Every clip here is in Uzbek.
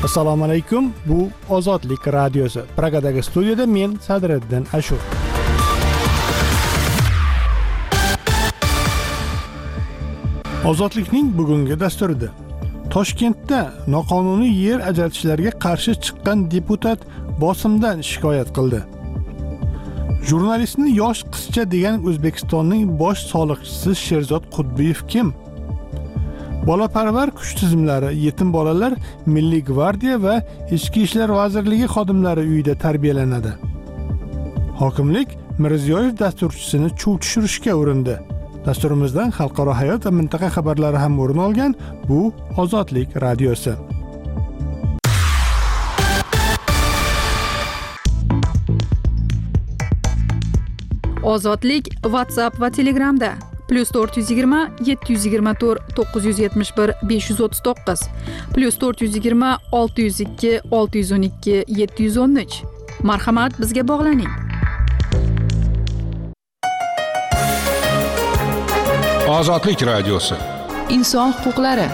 Assalomu alaykum. Bu Ozodlik radiosi. Pragadagi studiyada men Sadriddin Ashur. Ozodlikning bugungi dasturida Toshkentda noqonuniy yer ajratishlarga qarshi chiqqan deputat bosimdan shikoyat qildi. Jurnalistni yosh qizcha degan O'zbekistonning bosh soliqchisi Sherzod Qutbiyev kim? Bolaparvar kuch tizimlari yetim bolalar Milliy gvardiya va Ichki ishlar vazirligi xodimlari uyida tarbiyalanadi. Hokimlik Mirziyoyev dasturchisini chuv tushirishga urindi. Dasturimizdan xalqaro hayot va mintaqa xabarlari ham o'rin olgan. Bu Ozodlik radiosi. Ozodlik WhatsApp va Telegramda +420 724 971 539 +420 602 612 713. Marhamat, bizga bog'laning. Ozodlik radiosi. Inson huquqlari.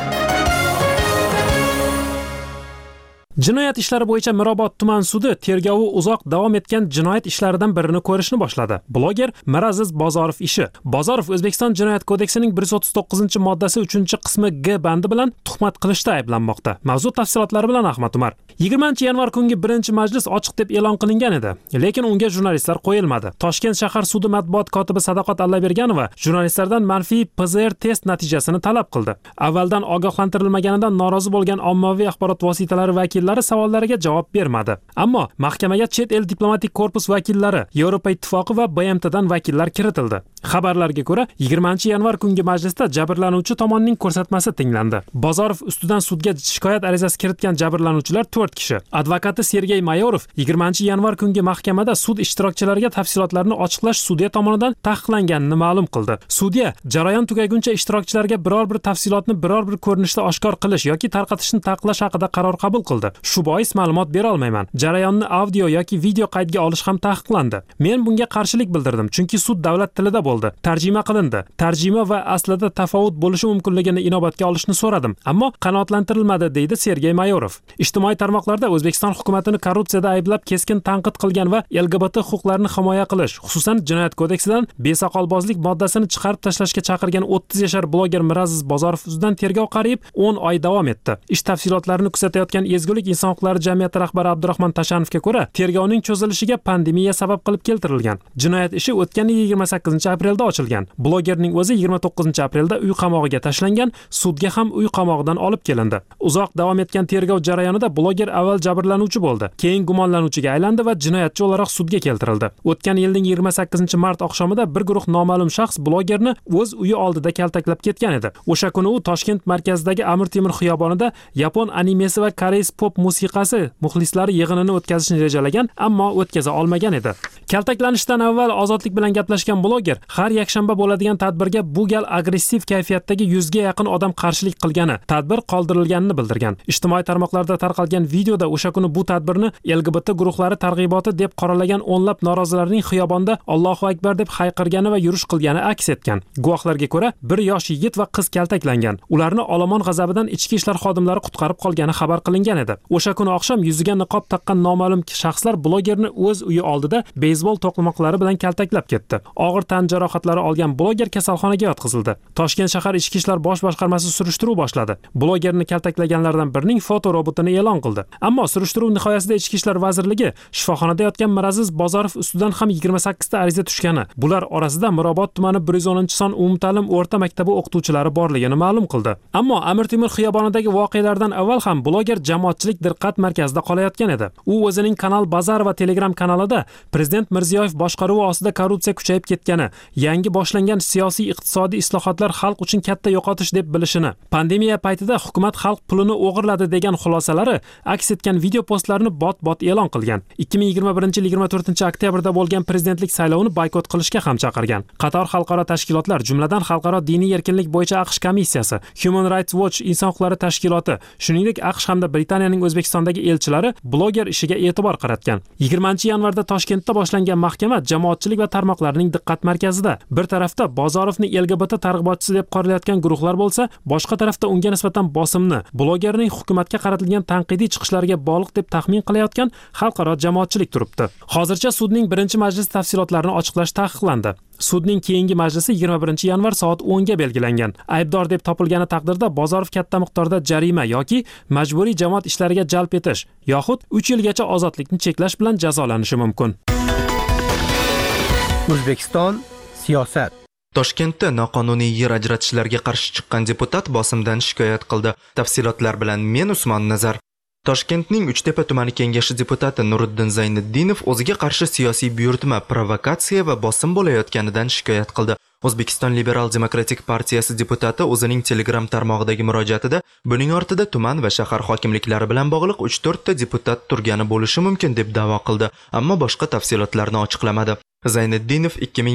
Jinoyat ishlari bo'yicha Mirobod tuman sudi tergovi uzoq davom etgan jinoyat ishlaridan birini ko'rishni boshladi. Bloger Miraziz Bozorov ishi. Bozorov O'zbekiston Jinoyat kodeksining 139-moddasi 3-qismi G bandi bilan tuhmat qilishda ayblanmoqda. Mavzu tafsilotlari bilan Ahmad Umar. 20-yanvar kungi 1-majlis ochiq deb e'lon qilingan edi, lekin unga jurnalistlar qo'yilmadi. Toshkent shahar sudi matbuot kotibi Sadoqat Allaberganova jurnalistlardan manfiy PCR test natijasini talab qildi. Avvaldan ogohlantirilmaganidan norozi bo'lgan ommaviy axborot vositalari vakillari savollariga javob bermadi. Ammo mahkamaga chet el diplomatik korpus vakillari, Yevropa Ittifoqi va BMTdan vakillar kiritildi. Xabarlarga ko'ra, 20-yanvar kungi majlisda jabrlanuvchi tomonning ko'rsatmasi tinglandi. Bozorov ustidan sudga shikoyat arizasi kiritgan jabrlanuvchilar 4 kishi. Advokati Sergey Mayorov 20-yanvar kungi mahkamada sud ishtirokchilariga tafsilotlarni ochiqlash sudya tomonidan taqiqlanganini ma'lum qildi. Sudya jarayon tugaguncha ishtirokchilarga biror bir tafsilotni biror bir ko'rinishda oshkor qilish yoki tarqatishni taqiqlash haqida qaror qabul qildi. Shu bois ma'lumot bera olmayman. Jarayonni audio yoki video qaydga olish ham taqiqlandi. Men bunga qarshilik bildirdim, chunki sud davlat tilida bo'ldi. Tarjima qilindi. Tarjima va aslida tafovut bo'lishi mumkinligini inobatga olishni so'radim, ammo qanoatlantirilmadi, deydi Sergey Mayorov. Ijtimoiy tarmoqlarda O'zbekiston hukumatini korrupsiyada ayblab keskin tanqid qilgan va LGBT huquqlarini himoya qilish, xususan Jinoyat kodeksidan besoqolbozlik moddasini chiqarib tashlashga chaqirgan 30 yashar bloger Miraziz Bozorov ustidan tergov qariyb 10 oy davom etdi. Ish tafsilotlarini kuzatayotgan Ezgulik inson huquqlari jamiyati rahbari Abdurahmon Tashanovga ko'ra, tergovning cho'zilishiga pandemiya sabab qilib keltirilgan. Jinoyat ishi o'tgan yil 28-aprelda ochilgan. Blogerning o'zi 29-aprelda uy qamog'iga tashlangan, sudga ham uy qamog'idan olib kelindi. Uzoq davom etgan tergov jarayonida bloger avval jabrlanuvchi bo'ldi, keyin gumonlanuvchiga aylandi va jinoyatchi o'laroq sudga keltirildi. O'tgan yilning 28-mart oqshomida bir guruh noma'lum shaxs blogerni o'z uyi oldida kaltaklab ketgan edi. O'sha kuni u Toshkent markazidagi Amir Temur xiyobonida yapon animesi va koreys pop musiqasi muxlislari yig'inini o'tkazishni rejalagan, ammo o'tkaza olmagan edi. Kaltaklanishdan avval Ozodlik bilan gaplashgan bloger har yakshanba bo'ladigan tadbirga bu gal agressiv kayfiyatdagi 100 ga yaqin odam qarshilik qilgani, tadbir qoldirilganini bildirgan. Ijtimoiy tarmoqlarda tarqalgan videoda o'sha kuni bu tadbirni LGBT guruhlari targ'iboti deb qoralagan o'nlab norozilarning xiyobonda Allohu akbar deb hayqirgani va yurish qilgani aks etgan. Guvohlarga ko'ra, bir yosh yigit va qiz kaltaklangan. Ularni olomon g'azabidan ichki ishlar xodimlari qutqarib qolgani xabar qilingan edi. O'sha kuni oqshom yuziga niqob taqqan noma'lum shaxslar blogerni o'z uyi oldida beyzbol to'qmoqlari bilan kaltaklab ketdi. Og'ir tan jarohatlari olgan bloger kasalxonaga yotqizildi. Toshkent shahar ichki ishlar bosh boshqarmasi surishtiruv boshladi. Blogerni kaltaklaganlardan birining foto robotini e'lon qildi. Ammo surishtiruv nihoyasida Ichki ishlar vazirligi shifoxonada yotgan Miraziz Bozorov ustidan ham 28 ta ariza tushgani, bular orasida Mirobod tumani 110-son umumta'lim o'rta maktabi o'qituvchilari borligini ma'lum qildi. Ammo Amir Temur xiyobonidagi voqealardan avval ham bloger jamoatchilik diqqat markazida qolayotgan edi. U o'zining kanal Bazar va Telegram kanalida Prezident Mirziyoyev boshqaruvi ostida korrupsiya kuchayib ketgani, yangi boshlangan siyosiy iqtisodiy islohotlar xalq uchun katta yo'qotish deb bilishini, pandemiya paytida hukumat xalq pulini o'g'irladi degan xulosalari aks etgan video postlarni bot-bot e'lon qilgan. 2021-24-oktyabrda bo'lgan prezidentlik saylovini boykot qilishga ham chaqirgan. Qator xalqaro tashkilotlar, jumladan Xalqaro diniy erkinlik bo'yicha AQSh komissiyasi, Human Rights Watch inson huquqlari tashkiloti, shuningdek AQSh hamda Britaniyaning Rossiyaning O'zbekistondagi elchilari bloger ishiga e'tibor qaratgan. 20-yanvarda Toshkentda boshlangan mahkama jamoatchilik va tarmoqlarning diqqat markazida. Bir tarafda Bozorovni LGBT targ'ibotchisi deb qoralayotgan guruhlar bo'lsa, boshqa tarafda unga nisbatan bosimni, blogerning hukumatga qaratilgan tanqidiy chiqishlariga bog'liq deb taxmin qilayotgan xalqaro jamoatchilik turibdi. Hozircha sudning birinchi majlis tafsilotlarini ochiqlash taqiqlandi. Sudning keyingi majlisi 21-yanvar soat 10 ga belgilangan. Aybdor deb topilgani taqdirda Bozorov katta miqdorda jarima yoki majburiy jamoat ishlariga jalb etish yoxud 3 yilgacha ozodlikni cheklash bilan jazolanishi mumkin. O'zbekiston siyosat. Toshkentda noqonuniy yer ajratishlarga qarshi chiqqan deputat bosimdan shikoyat qildi. Tafsilotlar bilan men Usmon Nazar. Toshkentning Uchtepa tumani kengashi deputati Nuriddin Zayniddinov o'ziga qarshi siyosiy buyurtma, provokatsiya va bosim bo'layotganidan shikoyat qildi. O'zbekiston Liberal Demokratik partiyasi deputati o'zining Telegram tarmog'idagi murojaatida buning ortida tuman va shahar hokimliklari bilan bog'liq 3-4 ta deputat turgani bo'lishi mumkin deb da'vo qildi, ammo boshqa tafsilotlarni ochiqlamadi. Zayniddinov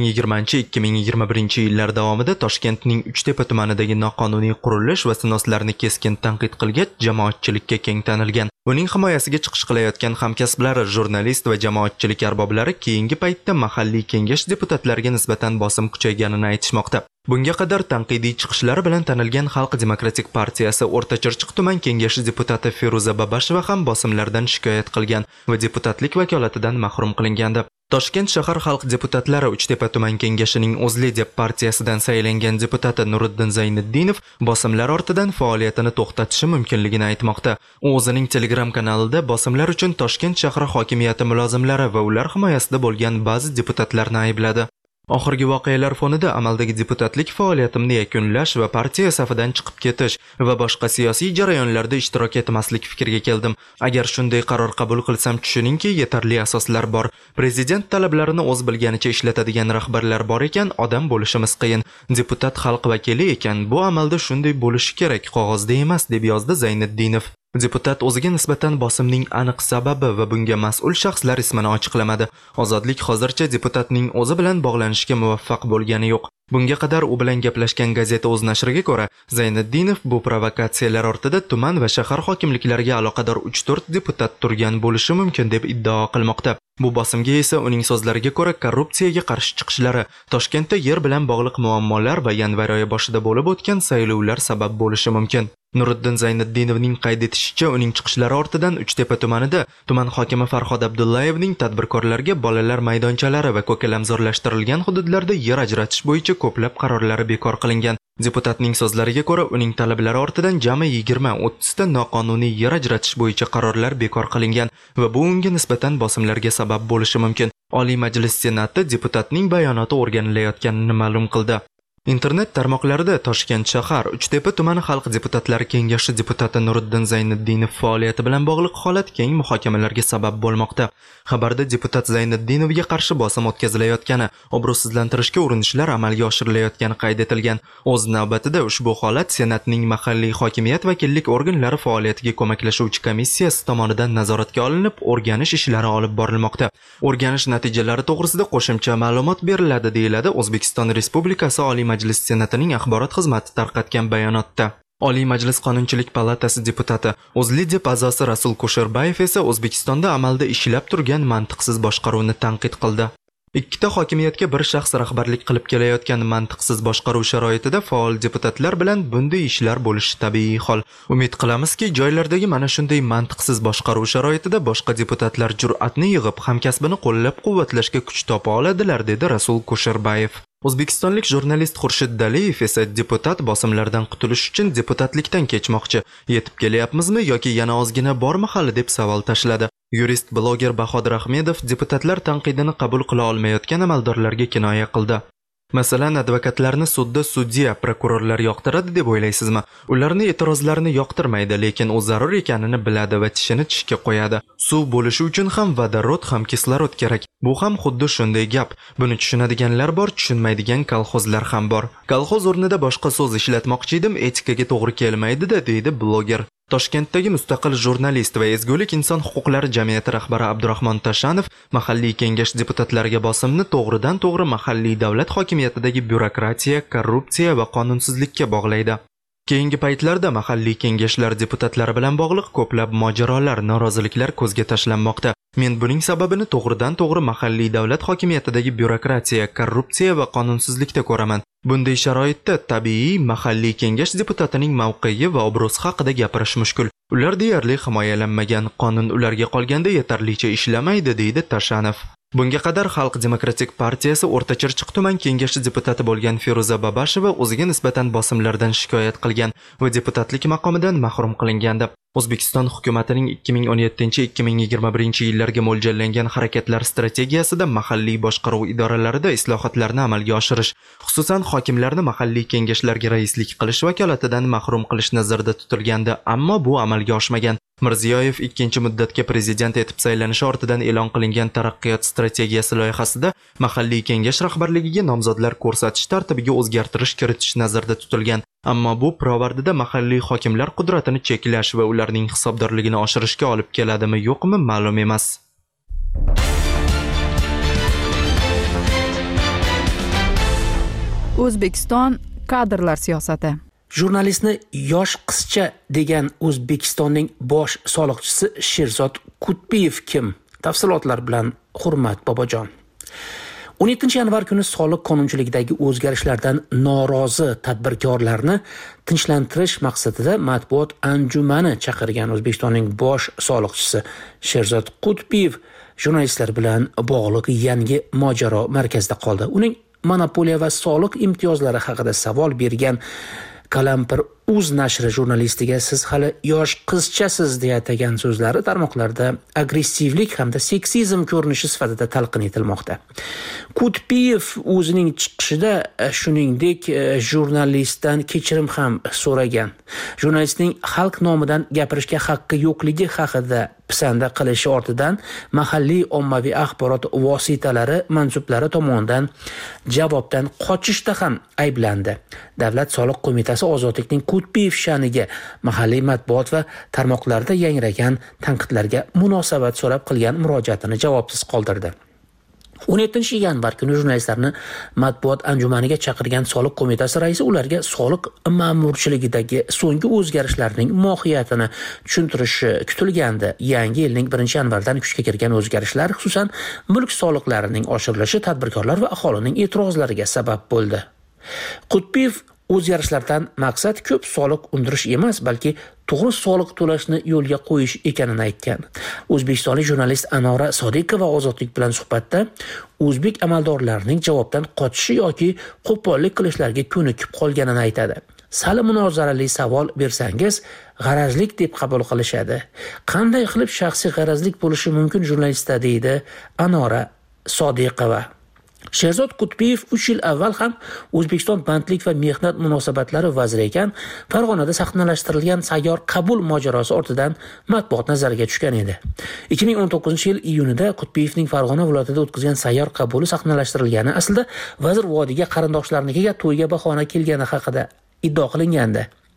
2020-2021 yillar davomida Toshkentning Uchtepa tumanidagi noqonuniy qurilish va sinoslarni keskin tanqid qilgach, jamoatchilikka keng tanilgan. Uning himoyasiga chiqish qilayotgan hamkasblari, jurnalist va jamoatchilik arboblari keyingi paytda mahalliy kengash deputatlariga nisbatan bosim kuchayganini aytishmoqda. Bunga qadar tanqidiy chiqishlari bilan tanilgan Xalq Demokratik partiyasi O'rtachirchiq tuman kengashi deputati Feruza Babasheva ham bosimlardan shikoyat qilgan va deputatlik vakolatidan mahrum qilingandi. Toshkent shahar xalq deputatlari Uchtepa tuman kengashining O'zli deb partiyasidan saylangan deputati Nuriddin Zayniddinov bosimlar ortidan faoliyatini to'xtatishi mumkinligini aytmoqda. U o'zining Telegram kanalida bosimlar uchun Toshkent shahar hokimiyati mulozimlari va ular himoyasida bo'lgan ba'zi deputatlarni aybladi. Oxirgi voqealar fonida amaldagi deputatlik faoliyatimni yakunlash va partiya safidan chiqib ketish va boshqa siyosiy jarayonlarda ishtirok etmaslik fikriga keldim. Agar shunday qaror qabul qilsam, tushuningki, yetarli asoslar bor. Prezident talablarini o'z bilganicha ishlatadigan rahbarlar bor ekan, odam bo'lishimiz qiyin. Deputat xalq vakili ekan, bu amalda shunday bo'lishi kerak, qog'ozda emas, deb yozdi Zayniddinov. Deputat o'ziga nisbatan bosimning aniq sababi va bunga mas'ul shaxslar ismini ochiqlamadi. Ozodlik hozircha deputatning o'zi bilan bog'lanishga muvaffaq bo'lgani yo'q. Bunga qadar u bilan gaplashgan gazeta o'z nashriga ko'ra, Zayniddinov bu provokatsiyalar ortida tuman va shahar hokimliklariga aloqador 3-4 deputat turgan bo'lishi mumkin deb iddao qilmoqda. Bu bosimga esa uning so'zlariga ko'ra korrupsiyaga qarshi chiqishlari, Toshkentda yer bilan bog'liq muammolar va yanvar oyi boshida bo'lib o'tgan saylovlar sabab bo'lishi mumkin. Nuriddin Zayniddinovning qayd etishicha, uning chiqishlari ortidan Uchtepa tumanida tuman hokimi Farhod Abdullayevning tadbirkorlarga bolalar maydonchalari va ko'kalamzorlashtirilgan hududlarda yer ajratish bo'yicha ko'plab qarorlari bekor qilingan. Deputatning so'zlariga ko'ra, uning talablari ortidan jami 20-30 ta noqonuniy yer ajratish bo'yicha qarorlar bekor qilingan va bu unga nisbatan bosimlarga sabab bo'lishi mumkin. Oliy Majlis Senati deputatning bayonoti o'rganilayotganini ma'lum qildi. Internet tarmoqlarida Toshkent shahar Uchtepa tumani xalq deputatlari kengashi deputati Nuriddin Zayniddinov faoliyati bilan bog'liq holat keng muhokamalarga sabab bo'lmoqda. Xabarda deputat Zayniddinovga qarshi bosim o'tkazilayotgani, obro'sizlantirishga urinishlar amalga oshirilayotgani qayd etilgan. O'z navbatida ushbu holat Senatning mahalliy hokimiyat vakillik organlari faoliyatiga ko'maklashuvchi komissiyasi tomonidan nazoratga olinib, o'rganish ishlari olib borilmoqda. O'rganish natijalari to'g'risida qo'shimcha ma'lumot beriladi, deyiladi O'zbekiston Respublikasi Oliy Majlis Senatining axborot xizmati tarqatgan bayonotda. Oliy Majlis Qonunchilik palatasi deputati O'zlidep a'zosi Rasul Kusherbayev esa O'zbekistonda amalda ishlab turgan mantiqsiz boshqaruvni tanqid qildi. Ikkita hokimiyatga bir shaxs rahbarlik qilib kelayotgan mantiqsiz boshqaruv sharoitida faol deputatlar bilan bunday ishlar bo'lishi tabiiy hol. Umid qilamizki, joylardagi mana shunday mantiqsiz boshqaruv sharoitida boshqa deputatlar jur'atni yig'ib, hamkasbini qo'llab-quvvatlashga kuch topa oladilar, dedi Rasul Kusherbayev. O'zbekistonlik jurnalist Xurshid Daliyev esa deputat bosimlardan qutulish uchun deputatlikdan kechmoqchi. Yetib kelyapmizmi yoki yana ozgina bormi hali deb savol tashladi. Yurist bloger Bahodir Ahmedov deputatlar tanqidini qabul qila olmayotgan amaldorlarga kinoya qildi. Masalan, advokatlarni sudda sudya, prokurorlar yoqtiradi deb o'ylaysizmi? Ularni e'tirozlarini yoqtirmaydi, lekin u zarur ekanini biladi va tishini tishga qo'yadi. Suv bo'lishi uchun ham vodorod ham kislorod kerak. Bu ham xuddi shunday gap. Buni tushunadiganlar bor, tushunmaydigan kolxozlar ham bor. Kolxoz o'rnida boshqa so'z ishlatmoqchi edim, etikaga to'g'ri kelmaydi-da, deydi bloger. Toshkentdagi mustaqil jurnalist va ezgulik inson huquqlari jamiyati rahbari Abdurahmon Tashanov mahalliy kengash deputatlariga bosimni to'g'ridan-to'g'ri mahalliy davlat hokimiyatidagi byurokratiya, korrupsiya va qonunsizlikka bog'laydi. Keyingi paytlarda mahalliy kengashlar deputatlari bilan bog'liq ko'plab mojarolar, noroziliklar ko'zga tashlanmoqda. Men buning sababini to'g'ridan-to'g'ri mahalliy davlat hokimiyatidagi byurokratiya, korrupsiya va qonunsizlikda ko'raman. Bunday sharoitda tabiiy mahalliy kengash deputatining mavqei va obro'si haqida gapirish mushkul. Ular deyarli himoyalanmagan, qonun ularga qolganda yetarlicha ishlamaydi, deydi Tashanov. Bunga qadar Xalq demokratik partiyasi O'rtachirchiq tuman kengashi deputati bo'lgan Feruza Babasheva o'ziga nisbatan bosimlardan shikoyat qilgan va deputatlik maqomidan mahrum qilingandi. O'zbekiston hukumatining 2017-2021 yillarga mo'ljallangan harakatlar strategiyasida mahalliy boshqaruv idoralarida islohotlarni amalga oshirish, xususan hokimlarni mahalliy kengashlarga raislik qilish vakolatidan mahrum qilish nazarda tutilgandi, ammo bu amalga oshmagan. Mirziyoyev ikkinchi muddatga prezident etib saylanishi ortidan e'lon qilingan taraqqiyot strategiyasi loyihasida mahalliy kengash rahbarligiga nomzodlar ko'rsatish tartibiga o'zgartirish kiritish nazarda tutilgan. Ammo bu pirovardida mahalliy hokimlar qudratini cheklash va ularning hisobdorligini oshirishga olib keladimi, yo'qmi, ma'lum emas. O'zbekiston kadrlar siyosati. Jurnalistni yosh qizcha degan O'zbekistonning bosh soliqchisi Sherzod Kutbiyev kim? Tafsilotlar bilan Hurmat Bobojon. 17 yanvar kuni soliq qonunchiligidagi o'zgarishlardan norozi tadbirkorlarni tinchlantirish maqsadida matbuot anjumani chaqirgan O'zbekistonning bosh soliqchisi Sherzod Kutbiyev jurnalistlar bilan bog'liq yangi mojaro markazida qoldi. Uning monopoliya va soliq imtiyozlari haqida savol bergan Kalampir Uz nashri jurnalistiga siz hali yosh qizchasiz deya atagan so'zlari tarmoqlarda agressivlik hamda seksizm ko'rinishi sifatida talqin etilmoqda. Kutbiyev o'zining chiqishida shuningdek jurnalistdan kechirim ham so'ragan. Jurnalistning xalq nomidan gapirishga haqqi yo'qligi haqida pisanda qilishi ortidan mahalliy ommaviy axborot vositalari mansublari tomonidan javobdan qochishda ham ayblandi. Davlat soliq qo'mitasi ozodlikning Kutbiyev sha'niga mahalliy matbuot va tarmoqlarda yangragan tanqidlarga munosabat so'rab qilgan murojaatini javobsiz qoldirdi. 17 yanvar kuni jurnalistlarni matbuot anjumaniga chaqirgan soliq qo'mitasi raisi ularga soliq ma'murchiligidagi so'nggi o'zgarishlarning mohiyatini tushuntirishi kutilgandi. Yangi yilning 1-yanvardan kuchga kirgan o'zgarishlar, xususan mulk soliqlarining oshirilishi tadbirkorlar va aholining e'tirozlariga sabab bo'ldi. Kutbiyev o'zgarishlardan maqsad ko'p soliq undirish emas, balki to'g'ri soliq to'lashni yo'lga qo'yish ekanini aytgan. O'zbekistonlik jurnalist Anora Sodiqova Ozodlik bilan suhbatda o'zbek amaldorlarining javobdan qochishi yoki qo'pollik qilishlariga ko'nikib qolganini aytadi. Sal munozarali savol bersangiz, g'arazlik deb qabul qilishadi. Qanday qilib shaxsiy g'arazlik bo'lishi mumkin jurnalistda, deydi Anora Sodiqova. Sherzod Kutbiyev 3 yil avval ham O'zbekiston bandlik va mehnat munosabatlari vaziri ekan, Farg'onada sahnalashtirilgan sayyor qabul mojarosi ortidan matbuot nazariga tushgan edi. 2019-yil iyunida Kutbiyevning Farg'ona viloyatida o'tkazgan sayyor qabuli sahnalashtirilgani aslida vazir vodiyga qarindoshlarnikiga to'yga bahona kelgani haqida iddao qilingandi.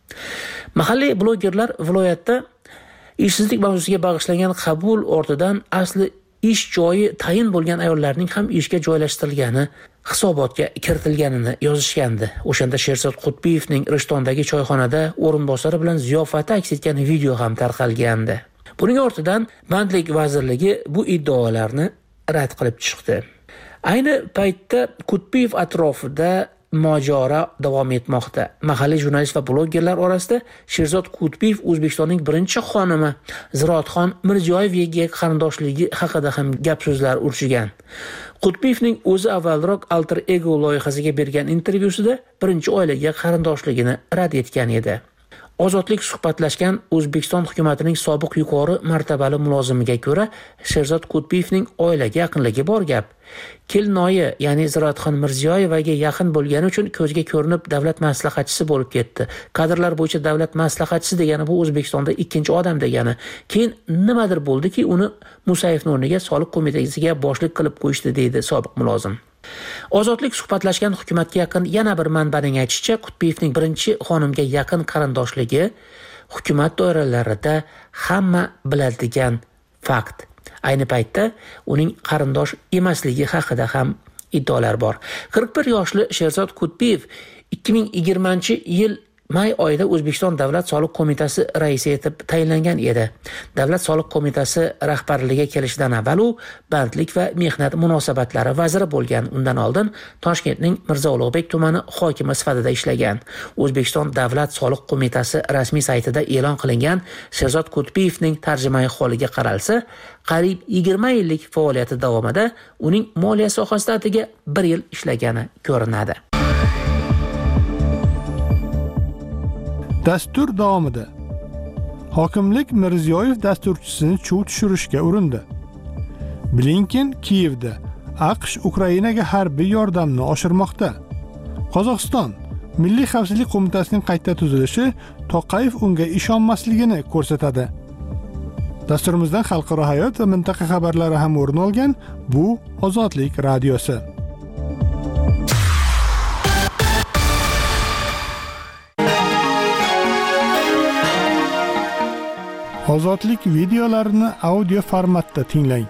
Mahalliy blogerlar viloyatda ishsizlik mavzusiga bag'ishlangan qabul ortidan asli ish joyi tayin bo'lgan ayollarning ham ishga joylashtirilgani hisobotga kiritilganini yozishgandi. O'shanda Sherzod Kutbiyevning Rishtondagi choyxonada o'rinbosari bilan ziyofati aks etgan video ham tarqalgandi. Buning ortidan Bandlik vazirligi bu iddaolarni rad qilib chiqdi. Ayni paytda Kutbiyev atrofida mojaro davom etmoqda. Mahalliy jurnalist va blogerlar orasida Sherzod Kutbiyev O'zbekistonning birinchi xonimi Ziroatxon Mirziyoyevga qarindoshligi haqida ham gap so'zlar urishigan. Kutbiyevning o'zi avvalroq Alter Ego loyihasiga bergan intervyusida birinchi oilaga qarindoshligini rad etgan edi. Ozodlik suhbatlashgan O'zbekiston hukumatining sobiq yuqori martabali mulozimiga ko'ra, Sherzod Kutbiyevning oilaga yaqinligi bor gap. Kelinoyi, ya'ni Ziroatxon Mirziyoyevaga yaqin bo'lgani uchun ko'zga ko'rinib davlat maslahatchisi bo'lib ketdi. Kadrlar bo'yicha davlat maslahatchisi degani bu O'zbekistonda ikkinchi odam degani. Keyin nimadir bo'ldiki, uni Musayevning o'rniga soliq qo'mitasiga boshlik qilib qo'yishdi, deydi sobiq mulozim. Ozodlik suhbatlashgan hukumatga yaqin yana bir manbaning aytishicha, Kutbiyevning birinchi xonimga yaqin qarindoshligi hukumat doiralarida hamma biladigan fakt. Ayni paytda uning qarindosh emasligi haqida ham iddaolar bor. 41 yoshli Sherzod Kutbiyev 2020-yil may oyida O'zbekiston Davlat soliq qo'mitasi raisi etib tayinlangan edi. Davlat soliq qo'mitasi rahbarligiga kelishidan avval u bandlik va mehnat munosabatlari vaziri bo'lgan. Undan oldin Toshkentning Mirzo Ulug'bek tumani hokimi sifatida ishlagan. O'zbekiston Davlat soliq qo'mitasi rasmiy saytida e'lon qilingan Sherzod Kutbiyevning tarjimai holiga qaralsa, qariyb 20 yillik faoliyati davomida uning moliya sohasida atigi 1 yil ishlagani ko'rinadi. Dastur davomida hokimlik Mirziyoyev dasturchisini chuv tushirishga urindi. Blinken Kiyevda AQSh Ukrainaga harbiy yordamni oshirmoqda. Qozog'iston Milliy xavfsizlik qo'mitasining qayta tuzilishi To'qayev unga ishonmasligini ko'rsatadi. Dasturimizdan xalqaro hayot va mintaqa xabarlari ham o'rin olgan. Bu Ozodlik radiosi. Ozodlik videolarini audio formatda tinglang.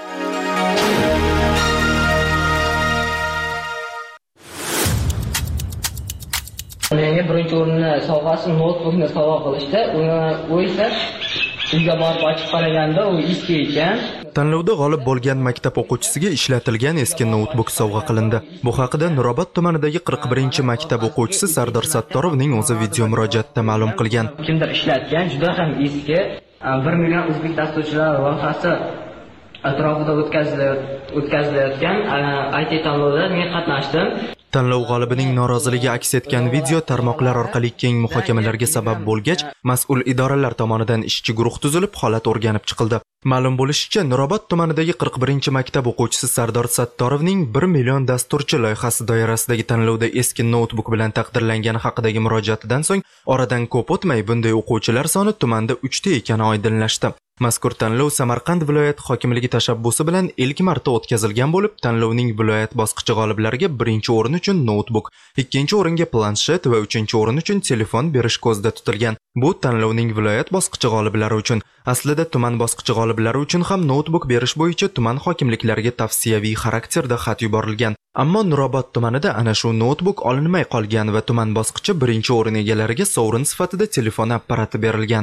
Menga birinchi o'rinni sovg'asi notebookni sovg'a qilishdi. U esa uyga borib ochib qaraganda u eski ekan. Tanlovda g'olib bo'lgan maktab o'quvchisiga ishlatilgan eski notebook sovg'a qilindi. Bu haqida Nurobod tumanidagi 41-maktab o'quvchisi Sardor Sattorovning o'zi video murojaatda ma'lum qilgan. Kimdir ishlatgan, juda ham eski. 1 million o'zbek dasturchilar loyihasi atrofida o'tkazilayotgan IT tanlovda men qatnashdim. Tanlov g'olibining noroziligi aks etgan video tarmoqlar orqali keng muhokamalarga sabab bo'lgach, mas'ul idoralar tomonidan ishchi guruh tuzilib, holat o'rganib chiqildi. Ma'lum bo'lishicha, Nurobod tumanidagi 41-maktab o'quvchisi Sardor Sattorovning 1 million dasturchi loyihasi doirasidagi tanlovda eski notebook bilan taqdirlangani haqidagi murojaatidan so'ng, oradan ko'p o'tmay bunday o'quvchilar soni tumanda 3 ta ekani oydinlashdi. Mazkur tanlov Samarqand viloyat hokimligi tashabbusi bilan ilk marta o'tkazilgan bo'lib, tanlovning viloyat bosqichi g'oliblariga 1-o'rin uchun notebook, 2-o'ringa planshet va 3-o'rin uchun telefon berish ko'zda tutilgan. Bu tanlovning viloyat bosqichi g'oliblari uchun. Aslida tuman bosqichi g'oliblari uchun ham notebook berish bo'yicha tuman hokimliklariga tavsiyaviy xarakterda xat yuborilgan. Ammo Nurobod tumanida ana shu notebook olinmay qolgan va tuman bosqichi 1-o'rin egalariga sovrin sifatida telefon apparati berilgan.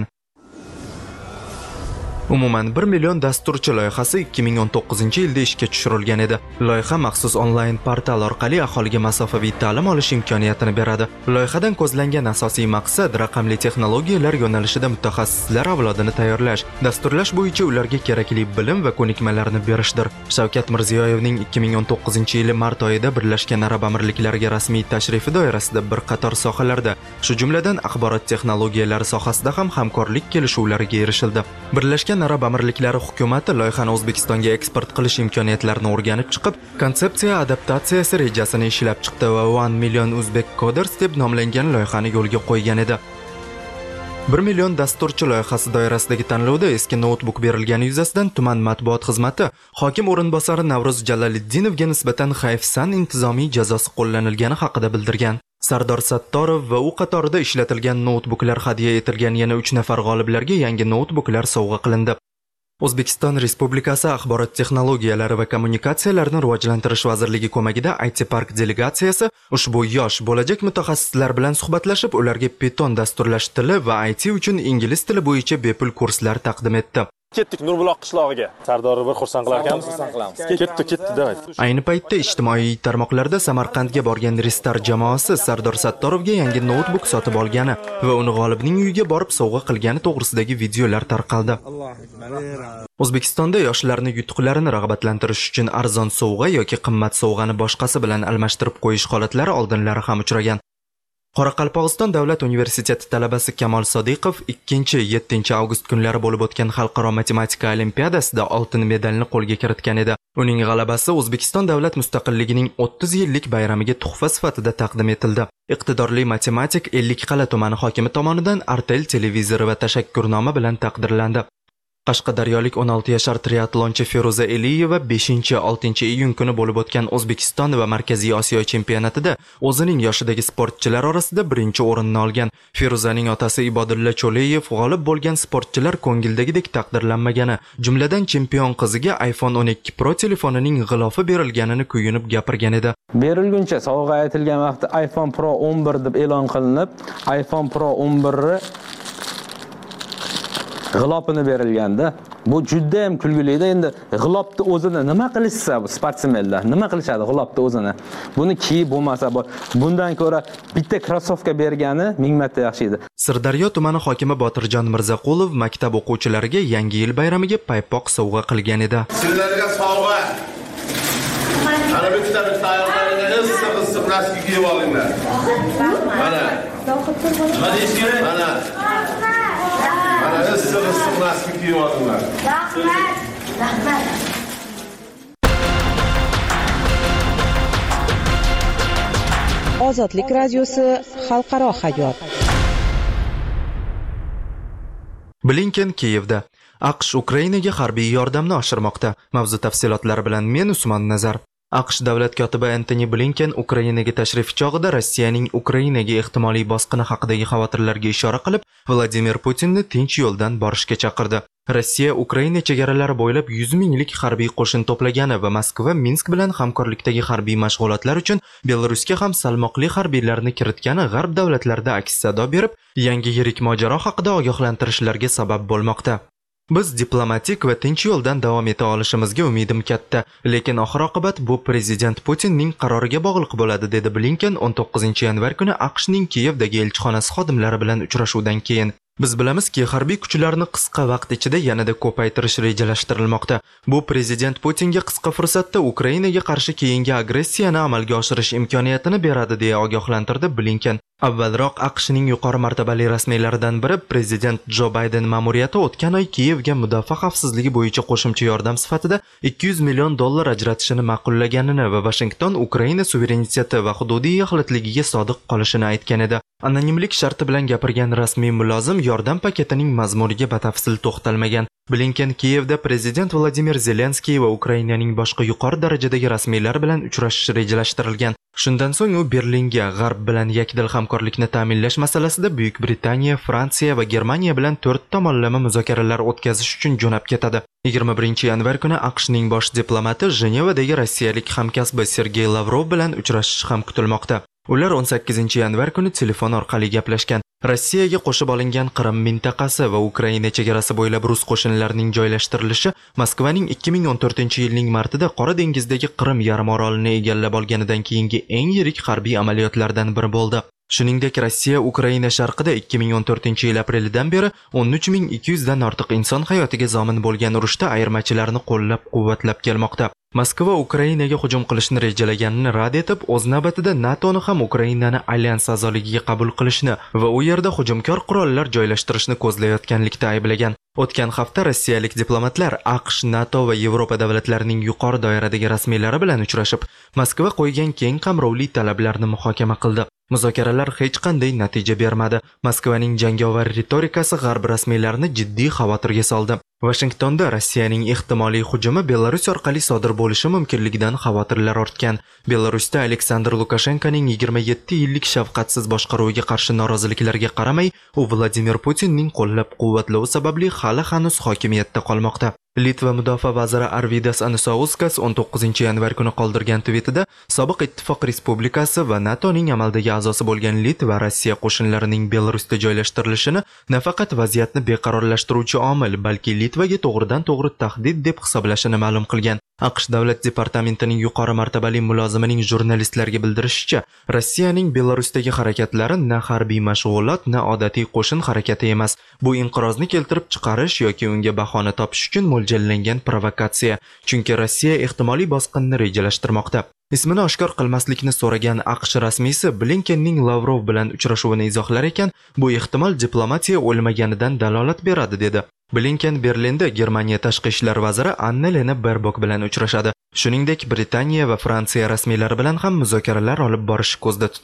Umuman 1 million dasturchi loyihasi 2019-yilda ishga tushirilgan edi. Loyiha maxsus onlayn portal orqali aholiga masofaviy ta'lim olish imkoniyatini beradi. Loyihadan ko'zlangan asosiy maqsad raqamli texnologiyalar yo'nalishida mutaxassislar avlodini tayyorlash, dasturlash bo'yicha ularga kerakli bilim va ko'nikmalarni berishdir. Shavkat Mirziyoyevning 2019-yil mart oyida Birlashgan Arab Amirliklariga rasmiy tashrifi doirasida bir qator sohalarda, shu jumladan axborot texnologiyalari sohasida ham hamkorlik kelishuvlariga erishildi. Birlashgan Arab Amirliklari hukumati loyihani O'zbekistonga eksport qilish imkoniyatlarini o'rganib chiqib, konsepsiya adaptatsiyasi rejasini ishlab chiqdi va 1 million Uzbek Coders deb nomlangan loyihani yo'lga qo'ygan edi. 1 million dasturchi loyihasi doirasidagi tanlovda eski notebook berilgani yuzasidan tuman matbuot xizmati hokim o'rinbosari Navruz Jaloliddinovga nisbatan hayfsan intizomiy jazosi qo'llanilgani haqida bildirgan. Sardor Sattorov va u qatorida ishlatilgan notebooklar hadya etilgan yana 3 nafar g'oliblarga yangi notebooklar sovg'a qilindi. O'zbekiston Respublikasi Axborot texnologiyalari va kommunikatsiyalarini rivojlantirish vazirligi ko'magida IT Park delegatsiyasi ushbu yosh bo'lajak mutaxassislar bilan suhbatlashib, ularga Python dasturlash tili va IT uchun ingliz tili bo'yicha bepul kurslar taqdim etdi. Ketdik Nurbuloq qishlog'iga. Sardorni bir xursand qilar ekanmiz. Ketdi, davay. Ayni paytda ijtimoiy tarmoqlarda Samarqandga borgan Ristar jamoasi Sardor Sattorovga yangi notebook sotib olgani va uni g'olibning uyiga borib sovg'a qilgani to'g'risidagi videolar tarqaldi. O'zbekistonda yoshlarni yutuqlarini rag'batlantirish uchun arzon sovg'a yoki qimmat sovg'ani boshqasi bilan almashtirib qo'yish holatlari oldinlari ham uchragan. Qoraqalpog'iston davlat universiteti talabasi Kamol Sodiqov 2-7 avgust kunlari bo'lib o'tgan xalqaro matematika olimpiadasida oltin medalni qo'lga kiritgan edi. Uning g'alabasi O'zbekiston davlat mustaqilligining 30 yillik bayramiga tuhfa sifatida taqdim etildi. Iqtidorli matematik Ellikqal'a tumani hokimi tomonidan Artel televizori va tashakkurnoma bilan taqdirlandi. Qashqadaryolik 16 yashar triatlonchi Feruza Eliyeva 5-6 iyun kuni bo'lib o'tgan O'zbekiston va Markaziy Osiyo chempionatida o'zining yoshidagi sportchilar orasida birinchi o'rinni olgan. Feruzaning otasi Ibodulla Cho'leyev g'olib bo'lgan sportchilar ko'ngildagidek taqdirlanmagani, jumladan chempion qiziga iPhone 12 Pro telefonining g'ilofi berilganini kuyunib gapirgan edi. Berilguncha sovg'a aytilgan vaqtda iPhone Pro 11 deb e'lon qilinib, iPhone Pro 11 g'ilopini berilganda, bu juda ham kulgili-da. Endi g'ilopni o'zini nima qilishsa, bu sportsmenlar nima qilishadi g'ilopni o'zini? Buni kiyib bo'lmasa, bundan ko'ra bitta krossovka bergani 1000 marta yaxshi edi. Sirdaryo tumani hokimi Botirjon Mirzaqulov maktab o'quvchilariga Yangi yil bayramiga paypoq sovg'a qilgan edi. Sizlarga sovg'a. Ana bitta ayollarga issiq naski kiyib olinglar. Mana. Nima deyish kerak? Mana. Issiq naski kiyib olinglar. Rahmat. Ozodlik radiosi xalqaro hayot. Blinken Kiyevda. AQSh Ukrainaga harbiy yordamni oshirmoqda. Mavzu tafsilotlari bilan men Usmon Nazar. AQSh davlat kotibi Antony Blinken Ukrainaga tashrif chog'ida Rossiyaning Ukrainaga ehtimoliy bosqini haqidagi xavotirlarga ishora qilib, Vladimir Putinni tinch yo'ldan borishga chaqirdi. Rossiya Ukraina chegaralari bo'ylab 100 minglik harbiy qo'shin to'plagani va Moskva Minsk bilan hamkorlikdagi harbiy mashg'ulotlar uchun Belarusga ham salmoqli harbiylarni kiritgani g'arb davlatlarida aks sado berib, yangi yirik mojaro haqida ogohlantirishlarga sabab bo'lmoqda. Biz diplomatik va tinch yo'ldan davom eta olishimizga umidim katta, lekin oxir-oqibat bu prezident Putinning qaroriga bog'liq bo'ladi, dedi Blinken 19-yanvar kuni AQShning Kiyevdagi elchixonasi xodimlari bilan uchrashuvdan keyin. Biz bilamizki, harbiy kuchlarni qisqa vaqt ichida yanada ko'paytirish rejalashtirilmoqda. Bu prezident Putinga qisqa fursatda Ukrainaga qarshi keyingi agressiyani amalga oshirish imkoniyatini beradi, deya ogohlantirdi Blinken. Avvalroq AQShning yuqori martabali rasmiylaridan biri prezident Jo Bayden ma'muriyati o'tgan oy Kiyevga mudofaa xavfsizligi bo'yicha qo'shimcha yordam sifatida $200 million ajratishini ma'qullaganini va Washington Ukraina suvereniteti va hududiy yaxlitligiga sodiq qolishini aytgan edi. Anonimlik sharti bilan gapirgan rasmiy mulozim yordam paketining mazmuniga batafsil to'xtalmagan. Blinken Kiyevda prezident Vladimir Zelenskiy va Ukrainaning boshqa yuqori darajadagi rasmiylar bilan uchrashish rejalashtirilgan. Shundan so'ng u Berlinga g'arb bilan yakdil hamkorlikni ta'minlash masalasida Buyuk Britaniya, Fransiya va Germaniya bilan 4 tomonlama muzokaralar o'tkazish uchun jo'nab ketadi. 21-yanvar kuni AQShning bosh diplomati Jenevadagi rossiyalik hamkasbi Sergey Lavrov bilan uchrashish ham kutilmoqda. Ular 18-yanvar kuni telefon orqali gaplashgan. Rossiyaga qo'shib olingan Qrim mintaqasi va Ukraina chegarasi bo'ylab rus qo'shinlarining joylashtirilishi Moskvaning 2014-yilning martida Qora dengizdagi Qrim yarim orolini egallab olganidan keyingi eng yirik harbiy amaliyotlardan biri bo'ldi. Shuningdek, Rossiya Ukraina sharqida 2014-yil aprelidan beri 13200 dan ortiq inson hayotiga zomin bo'lgan urushda ayirmachilarni qo'llab-quvvatlab kelmoqda. Moskva Ukrainaga hujum qilishni rejalaganini rad etib, o'z navbatida NATOni ham Ukrainani alyans a'zoligiga qabul qilishni va u yerda hujumkor qurollar joylashtirishni ko'zlayotganlikda ayblagan. O'tgan hafta rossiyalik diplomatlar AQSh, NATO va Yevropa davlatlarining yuqori doiradagi rasmiylari bilan uchrashib, Moskva qo'ygan keng qamrovli talablarni muhokama qildi. Muzokaralar hech qanday natija bermadi. Moskvaning jangovar ritorikasi g'arb rasmiylarini jiddiy xavotirga soldi. Washingtonda Rossiyaning ehtimoliy hujumi Belarus orqali sodir bo'lishi mumkinligidan xavotirlar ortgan. Belarusda Aleksandr Lukashenkoning 27 yillik shafqatsiz boshqaruviga qarshi noroziliklarga qaramay, u Vladimir Putinning qo'llab-quvvatlovi sababli hali hanuz hokimiyatda qolmoqda. Litva mudofaa vaziri Arvydas Anusauskas 19-yanvar kuni qoldirgan tweetida sobiq ittifoq respublikasi va NATOning amaldagi a'zosi bo'lgan Litva Rossiya qo'shinlarining Belarusda joylashtirilishini nafaqat vaziyatni beqarorlashtiruvchi omil, balki Litvaga to'g'ridan-to'g'ri tahdid deb hisoblashini ma'lum qilgan. AQSh davlat departamentining yuqori martabali mulozimining jurnalistlarga bildirishicha, Rossiyaning Belarusdagi harakatlari na harbiy mashg'ulot, na odatiy qo'shin harakati emas. Bu inqirozni keltirib chiqarish yoki unga bahona topish uchun mo'ljallangan provokatsiya. Chunki Rossiya ehtimoliy bosqinni rejalashtirmoqda. Ismini oshkor qilmaslikni so'ragan AQSh rasmiysi Blinkenning Lavrov bilan uchrashuvini izohlar ekan, bu ehtimol diplomatiya o'lmaganidan dalolat beradi, dedi. Blinken Berlinda Germaniya tashqi ishlar vaziri Annalena Baerbock bilan uchrashadi. Shuningdek, Britaniya va Fransiya rasmiylari bilan ham muzokaralar olib borish ko'zda tutilgan.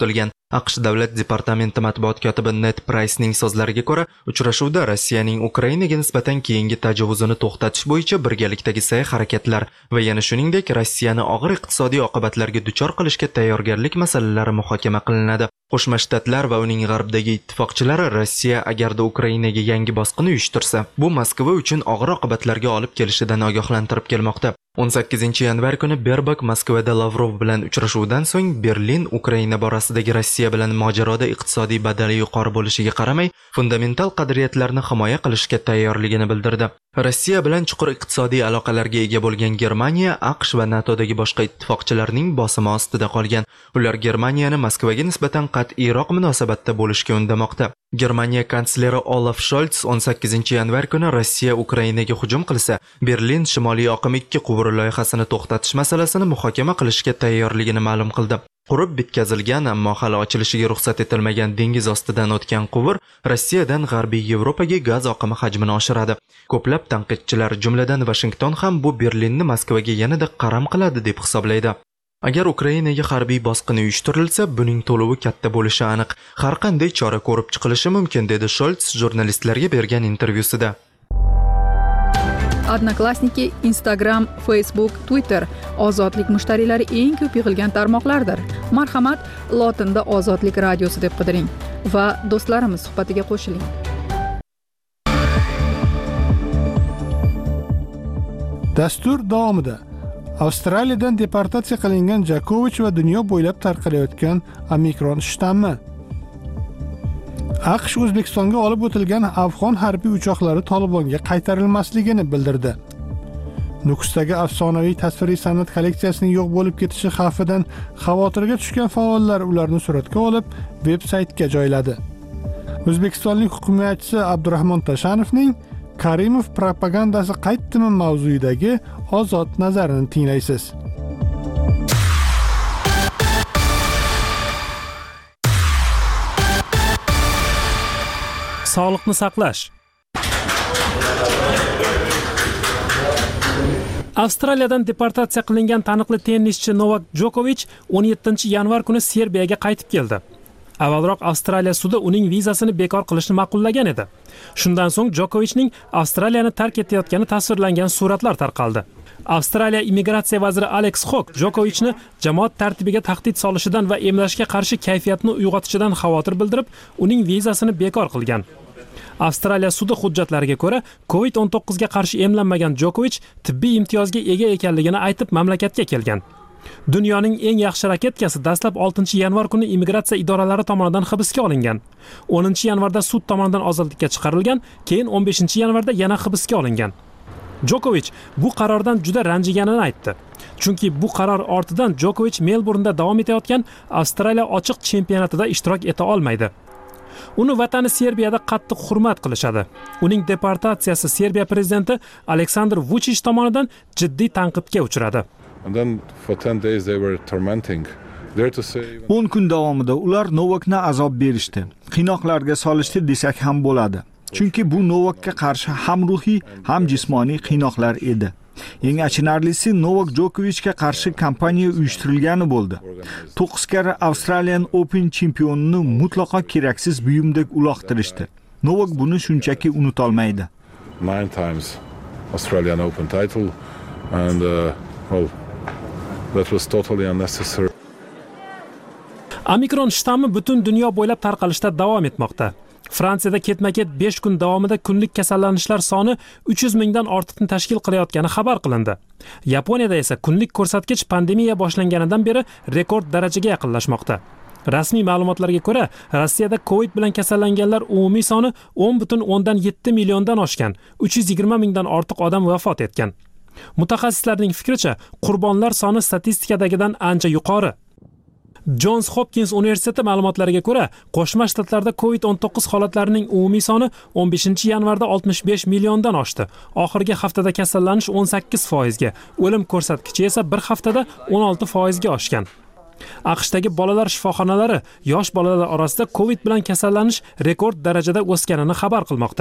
AQSh davlat departamenti matbuot kotibi Ned Pricening so'zlariga ko'ra, uchrashuvda Rossiyaning Ukrainaga nisbatan keyingi tajovuzini to'xtatish bo'yicha birgalikdagi sa'y-harakatlar va yana shuningdek Rossiyani og'ir iqtisodiy oqibatlarga duchor qilishga tayyorgarlik masalalari muhokama qilinadi. Qo'shma Shtatlar va uning g'arbdagi ittifoqchilari Rossiya agarda Ukrainaga yangi bosqin uyushtirsa, bu Moskva uchun og'ir oqibatlarga olib kelishidan ogohlantirib kelmoqda. 18 yanvar kuni Berbak Moskvada Lavrov bilan uchrashuvdan so'ng Berlin Ukraina borasidagi Rossiya bilan mojaroda iqtisodiy badali yuqori bo'lishiga qaramay, fundamental qadriyatlarni himoya qilishga tayyorligini bildirdi. Rossiya bilan chuqur iqtisodiy aloqalarga ega bo'lgan Germaniya, AQSh va NATOdagi boshqa ittifoqchilarning bosimi ostida qolgan. Ular Germaniyani Moskvaga nisbatan qat'iyroq munosabatda bo'lishga undamoqda. Germaniya kansleri Olaf Scholz 18 yanvar kuni Rossiya Ukrainaga hujum qilsa, Berlin Shimoliy oqim 2 quvuri loyihasini to'xtatish masalasini muhokama qilishga tayyorligini ma'lum qildi. Qurib bitkazilgan, ammo hali ochilishiga ruxsat etilmagan dengiz ostidan o'tgan quvur Rossiyadan G'arbiy Yevropaga gaz oqimi hajmini oshiradi. Ko'plab tanqidchilar, jumladan Washington ham bu Berlinni Moskvaga yanada qaram qiladi deb hisoblaydi. Agar Ukrainaga harbiy bosqin uyushtirilsa, buning to'lovi katta bo'lishi aniq. Har qanday chora ko'rib chiqilishi mumkin, dedi Scholz jurnalistlarga bergan intervyusida. Odnoklassniki, Instagram, Facebook, Twitter ozodlik mushtariylari eng ko'p yig'ilgan tarmoqlardir. Marhamat, lotinda Ozodlik radiosi deb qidiring va do'stlarimiz suhbatiga qo'shiling. Dastur davomida Avstraliyadan deportatsiya qilingan Jokovich va dunyo bo'ylab tarqalayotgan Omikron shtammi. AQSh O'zbekistonga olib o'tilgan afg'on harbiy uchoqlari Tolibonga qaytarilmasligini bildirdi. Nukusdagi afsonaviy tasviriy san'at kolleksiyasining yo'q bo'lib ketishi xavfidan xavotirga tushgan faollar ularni suratga olib, veb-saytga joyladi. O'zbekistonlik hukumatchisi Abdurahmon Tashanovning Karimov propagandasi qaytdimi mavzuidagi ozod nazarini tinglaysiz. Sog'liqni saqlash. Avstraliyadan deportatsiya qilingan taniqli tennischi Novak Djokovic 17 yanvar kuni Serbiyaga qaytib keldi. Avvalroq Avstraliya sudi uning vizasini bekor qilishni ma'qullagan edi. Shundan so'ng Djokovicning Avstraliyani tark etayotgani tasvirlangan suratlar tarqaldi. Avstraliya immigratsiya vaziri Alex Hawke Djokovichni jamoat tartibiga tahdid solishidan va emlashga qarshi kayfiyatni uyg'otishidan xavotir bildirib, uning vizasini bekor qilgan. Avstraliya sudi hujjatlariga ko'ra, COVID-19 ga qarshi emlanmagan Djokovich tibbiy imtiyozga ega ekanligini aytib mamlakatga kelgan. Dunyoning eng yaxshi raketkasi dastlab 6 yanvar kuni immigratsiya idoralari tomonidan hibsga olingan. 10 yanvarda sud tomonidan ozodlikka chiqarilgan, keyin 15 yanvarda yana hibsga olingan. Djokovich bu qarordan juda ranjiganini aytdi. Chunki bu qaror ortidan Djokovich Melburnda davom etayotgan Avstraliya ochiq chempionatida ishtirok eta olmaydi. Uni vatani Serbiyada qattiq hurmat qilishadi. Uning deportatsiyasi Serbiya prezidenti Aleksandr Vučić tomonidan jiddiy tanqidga uchradi. 10 kun davomida ular Novakni azob berishdi, qiynoqlarga solishdi desak ham bo'ladi. Chunki bu Novakka qarshi ham ruhiy, ham jismoniy qiynoqlar edi. Eng achinarlisi Novak Djokovichga qarshi kampaniya uyushtirilgani bo'ldi. 9 karra Australian Open chempionini mutlaqo keraksiz buyumdek uloqtirishdi. Novak buni shunchaki unutolmaydi. 9 times Australian Open title and that was totally unnecessary. Omikron shtammi butun dunyo bo'ylab tarqalishda davom etmoqda. Fransiyada ketma-ket 5 kun davomida kunlik kasallanishlar soni 300 mingdan ortiqni tashkil qilayotgani xabar qilindi. Yaponiyada esa kunlik ko'rsatkich pandemiya boshlanganidan beri rekord darajaga yaqinlashmoqda. Rasmiy ma'lumotlarga ko'ra, Rossiyada COVID bilan kasallanganlar umumiy soni 10,7 milliondan oshgan, 320 mingdan ortiq odam vafot etgan. Mutaxassislarning fikricha, qurbonlar soni statistikadagidan ancha yuqori. Johns Hopkins universiteti ma'lumotlariga ko'ra, Qo'shma Shtatlarda COVID-19 holatlarining umumiy soni 15 yanvarda 65 milliondan oshdi. Oxirgi haftada kasallanish 18%ga, o'lim ko'rsatkichi esa bir haftada 16%ga oshgan. AQShdagi bolalar shifoxonalari yosh bolalar orasida COVID bilan kasallanish rekord darajada o'sganini xabar qilmoqda.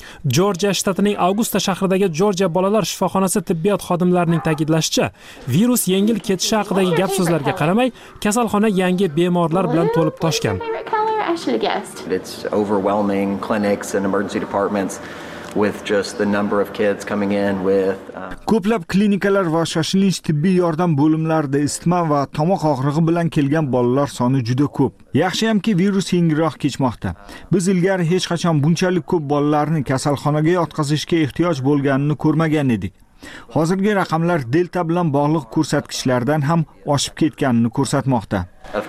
Jorjiya shtatining Augusta shahridagi Jorjiya bolalar shifoxonasi tibbiyot xodimlarining ta'kidlashicha, virus yengil kechishi haqidagi gap so'zlarga qaramay, kasalxona yangi bemorlar bilan to'lib toshgan. It's overwhelming clinics and emergency departments with just the number of kids coming in with Ko'plab klinikalar va shoshilinch tibbiy yordam bo'limlarida isitma va tomoq og'rig'i bilan kelgan bolalar soni juda ko'p. Yaxshiyamki virus yengilroq kechmoqda. Biz ilgari hech qachon bunchalik ko'p bolalarni kasalxonaga yotqizishga ehtiyoj bo'lganini ko'rmagan edik. Hozirgi raqamlar delta bilan bog'liq ko'rsatkichlardan ham oshib ketganini ko'rsatmoqda.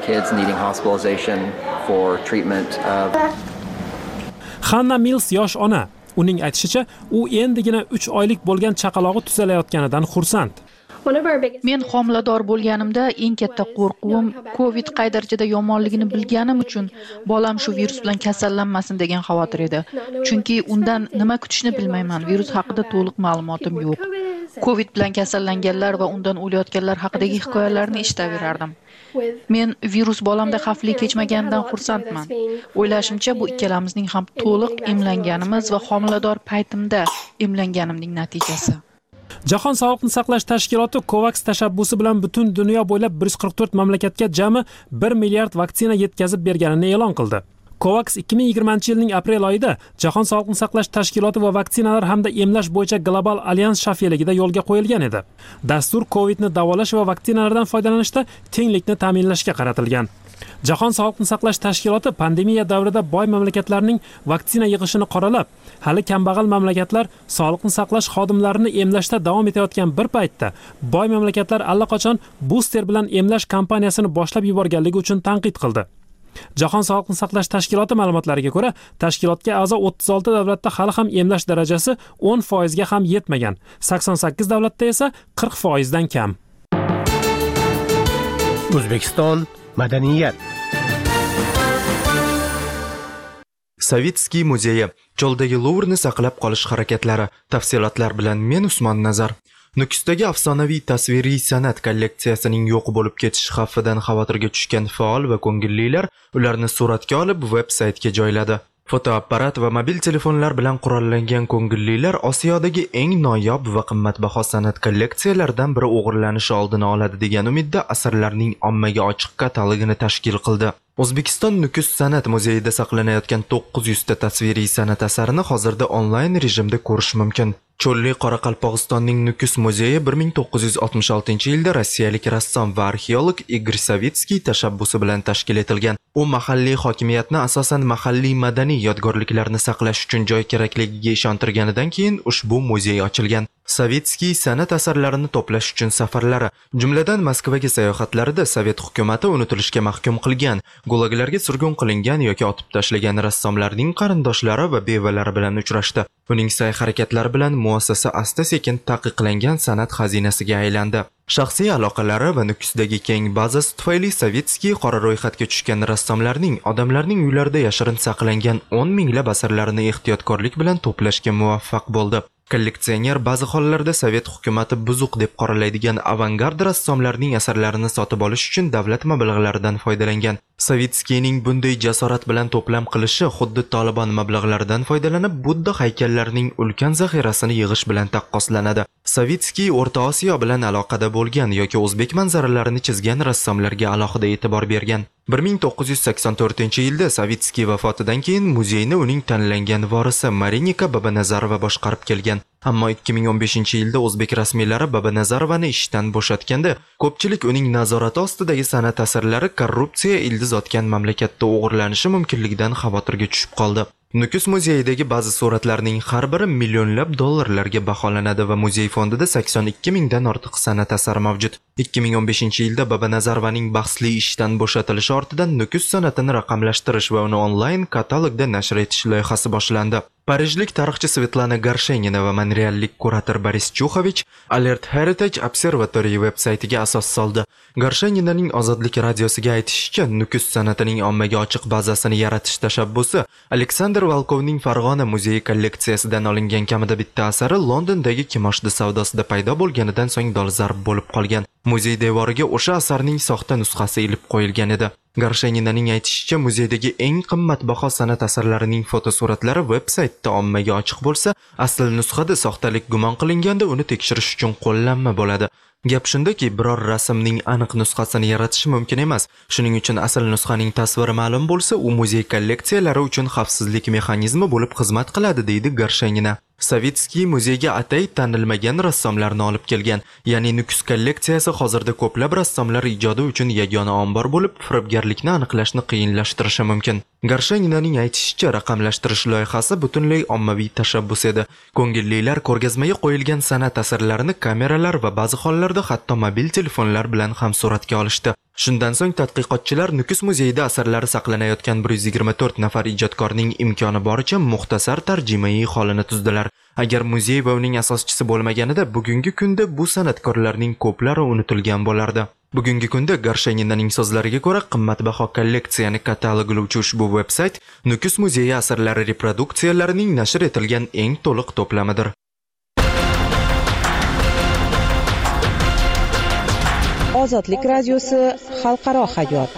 Hanna Mills yosh ona. Uning aytishicha, u endigina 3 oylik bo'lgan chaqalog'i tuzalayotganidan xursand. Men homilador bo'lganimda eng katta qo'rquvim COVID qay darajada yomonligini bilganim uchun bolam shu virus bilan kasallanmasin degan xavotir edi. Chunki undan nima kutishni bilmayman. Virus haqida to'liq ma'lumotim yo'q. COVID bilan kasallanganlar va undan o'layotganlar haqidagi hikoyalarni eshitaverardim. Men virus bolamda xavfli kechmaganidan xursandman. O'ylashimcha, bu ikkalamizning ham to'liq emlanganimiz va homilador paytimda emlanganimning natijasi. Jahon sog'liqni saqlash tashkiloti COVAX tashabbusi bilan butun dunyo bo'ylab 144 mamlakatga jami 1 milliard vaksina yetkazib berganini e'lon qildi. COVAX 2020-yilning aprel oyida Jahon sog'liqni saqlash tashkiloti va vaksinalar hamda emlash bo'yicha global alyans shafeligida yo'lga qo'yilgan edi. Dastur COVIDni davolash va vaksinalardan foydalanishda tenglikni ta'minlashga qaratilgan. Jahon sog'liqni saqlash tashkiloti pandemiya davrida boy mamlakatlarning vaksina yig'ishini qoralab, hali kambag'al mamlakatlar sog'liqni saqlash xodimlarini emlashda davom etayotgan bir paytda boy mamlakatlar allaqachon booster bilan emlash kampaniyasini boshlab yuborganligi uchun tanqid qildi. Jahon sog'liqni saqlash tashkiloti ma'lumotlariga ko'ra, tashkilotga a'zo 36 davlatda hali ham emlash darajasi 10% ga ham yetmagan. 88 davlatda esa 40% dan kam. O'zbekiston madaniyat. Savitskiy muzeyi choldagi Luvrni saqlab qolish harakatlari. Tafsilotlar bilan men Usmon Nazar. Nukusdagi afsonaviy tasviriy san'at kolleksiyasining yo'q bo'lib ketish xavfidan xavotirga tushgan faol va ko'ngillilar ularni suratga olib veb-saytga joyladi. Fotoapparat va mobil telefonlar bilan qurollangan ko'ngillilar Osiyodagi eng noyob va qimmatbaho san'at kolleksiyalaridan biri o'g'irlanishi oldini oladi degan umidda asarlarning ommaga ochiq katalogini tashkil qildi. O'zbekiston Nukus san'at muzeyida saqlanayotgan 900 ta tasviriy san'at asarini hozirda onlayn rejimda ko'rish mumkin. Cho'lli Qoraqalpog'istonning Nukus muzeyi 1966-yilda rossiyalik rassom va arxeolog Igor Savitskiy tashabbusi bilan tashkil etilgan. U mahalliy hokimiyatni asosan mahalliy madaniy yodgorliklarni saqlash uchun joy kerakligiga ishontirganidan keyin ushbu muzey ochilgan. Savitskiy san'at asarlarini to'plash uchun safarlari, jumladan Moskvaga sayohatlarida Sovet hukumati unutilishga mahkum qilgan, gulaglarga surgun qilingan yoki otib tashlagan rassomlarning qarindoshlari va bevalari bilan uchrashdi. Uning sa'y-harakatlari bilan muassasa asta-sekin taqiqlangan san'at xazinasiga aylandi. Shaxsiy aloqalari va Nukusdagi keng bazasi tufayli Savitskiy qora ro'yxatga tushgan rassomlarning odamlarning uylarida yashirin saqlangan 10 minglab asarlarini ehtiyotkorlik bilan to'plashga muvaffaq bo'ldi. Kolleksioner ba'zi hollarda Sovet hukumati buzuq deb qoralaydigan avangard rassomlarning asarlarini sotib olish uchun davlat mablag'laridan foydalangan. Savitskiyning bunday jasorat bilan to'plam qilishi xuddi Taliban mablag'laridan foydalanib Budda haykallarining ulkan zaxirasini yig'ish bilan taqqoslanadi. Savitskiy O'rta Osiyo bilan aloqada bo'lgan yoki o'zbek manzaralarini chizgan rassomlarga alohida e'tibor bergan. 1984-yilda Savitskiy vafotidan keyin muzeyni uning tanlangan vorisi Marinika Babanazarova boshqarib kelgan. Ammo 2015-yilda o'zbek rasmiylari Babanazarovani ishdan bo'shatganda, ko'pchilik uning nazorati ostidagi san'at asarlari korrupsiya ildiz otgan mamlakatda o'g'irlanishi mumkinligidan xavotirga tushib qoldi. Nukus muzeyidagi ba'zi suratlarning har biri millionlab dollarlarga baholanadi va muzey fondida 82 mingdan ortiq san'at asari mavjud. 2015-yilda Babanazarovaning bahsli ishdan bo'shatilishi ortidan Nukus san'atini raqamlashtirish va uni onlayn katalogda nashr etish loyihasi boshlandi. Parijlik tarixchi Svetlana Garshenina va monreallik kurator Boris Chuxovich Alert Heritage Observatory veb-saytiga asos soldi. Garsheninaning Ozodlik radiosiga aytishicha, Nukus san'atining ommaga ochiq bazasini yaratish tashabbusi Aleksandr Volkovning Farg'ona muzeyi kolleksiyasidan olingan kamida bitta asari Londondagi kimoshdi savdosida paydo bo'lganidan so'ng dolzarb bo'lib qolgan. Muzey devoriga o'sha asarning soxta nusxasi ilib qo'yilgan edi. Garsheninaning aytishicha, muzeydagi eng qimmatbaho san'at asarlarining fotosuratlari veb-saytda ommaga ochiq bo'lsa, asl nusxada soxtalik gumon qilinganda uni tekshirish uchun qo'llanma bo'ladi. Gap shundaki, biror rasmning aniq nusxasini yaratish mumkin emas. Shuning uchun asl nusxaning tasviri ma'lum bo'lsa, u muzey kolleksiyalari uchun xavfsizlik mexanizmi bo'lib xizmat qiladi, deydi Garshenina. Savitskiy muzeyga atay tanilmagan rassomlarni olib kelgan. Ya'ni Nukus kolleksiyasi hozirda ko'plab rassomlar ijodi uchun yagona ombor bo'lib, firibgarlikni aniqlashni qiyinlashtirishi mumkin. Garsheninaning aytishicha, raqamlashtirish loyihasi butunlay ommaviy tashabbus edi. Ko'ngillilar ko'rgazmaga qo'yilgan san'at asarlarini kameralar va ba'zi hollarda hatto mobil telefonlar bilan ham suratga olishdi. Shundan so'ng tadqiqotchilar Nukus muzeyida asarlari saqlanayotgan 124 nafar ijodkorning imkoni boricha muxtasar tarjimai holini tuzdilar. Agar muzey va uning asoschisi bo'lmaganida, bugungi kunda bu san'atkorlarning ko'plari unutilgan bo'lardi. Bugungi kunda Garsheninaning so'zlariga ko'ra, qimmatbaho kolleksiyani kataloglovchi ushbu veb-sayt Nukus muzeyi asarlari reproduksiyalarining nashr etilgan eng to'liq to'plamidir. Ozodlik radiosi xalqaro hayot.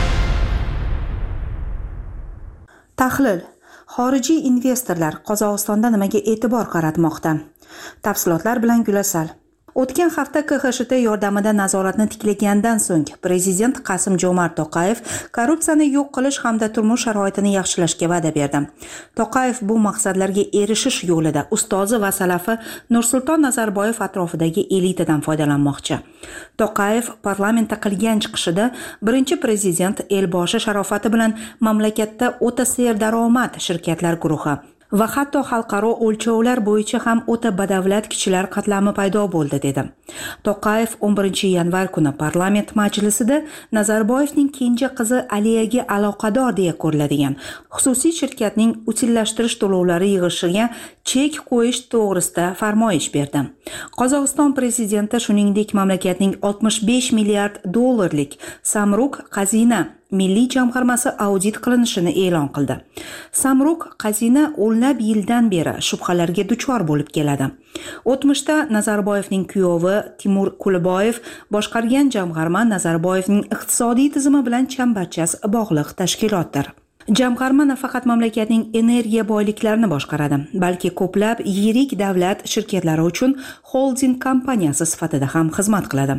Tahlil: xorijiy investorlar Qozog'istonda nimaga e'tibor qaratmoqda? Tafsilotlar bilan Gulasal. O'tgan hafta KXSHT yordamida nazoratni tiklagandan so'ng prezident Qasim-Jomart To'qayev korrupsiyani yo'q qilish hamda turmush sharoitini yaxshilashga va'da berdi. To'qayev bu maqsadlarga erishish yo'lida ustozi va salafi Nursulton Nazarboyev atrofidagi elitadan foydalanmoqchi. To'qayev parlamentda qilgan chiqishida birinchi prezident Elboshi sharofati bilan mamlakatda o'ta serdaromad shirkatlar guruhi va hatto xalqaro o'lchovlar bo'yicha ham o'ta badavlat kishilar qatlami paydo bo'ldi dedi. To'qayev 11 yanvar kuni parlament majlisida Nazarboyevning kenja qizi Aliyaga aloqador deya ko'riladigan xususiy shirkatning utillashtirish to'lovlari yig'ishiga chek qo'yish to'g'risida farmoyish berdi. Qozog'iston prezidenti shuningdek mamlakatning 65 milliard dollarlik Samruk Qazina milliy jamg'armasi audit qilinishini e'lon qildi. Samruk Qazina o'nlab yildan beri shubhalarga duchor bo'lib keladi. O'tmishda Nazarboyevning kuyovi Timur Kulboyev boshqargan jamg'arma Nazarboyevning iqtisodiy tizimi bilan chambarchas bog'liq tashkilotdir. Jamg'arma nafaqat mamlakatning energiya boyliklarini boshqaradi, balki ko'plab yirik davlat shirkatlari uchun holding kompaniyasi sifatida ham xizmat qiladi.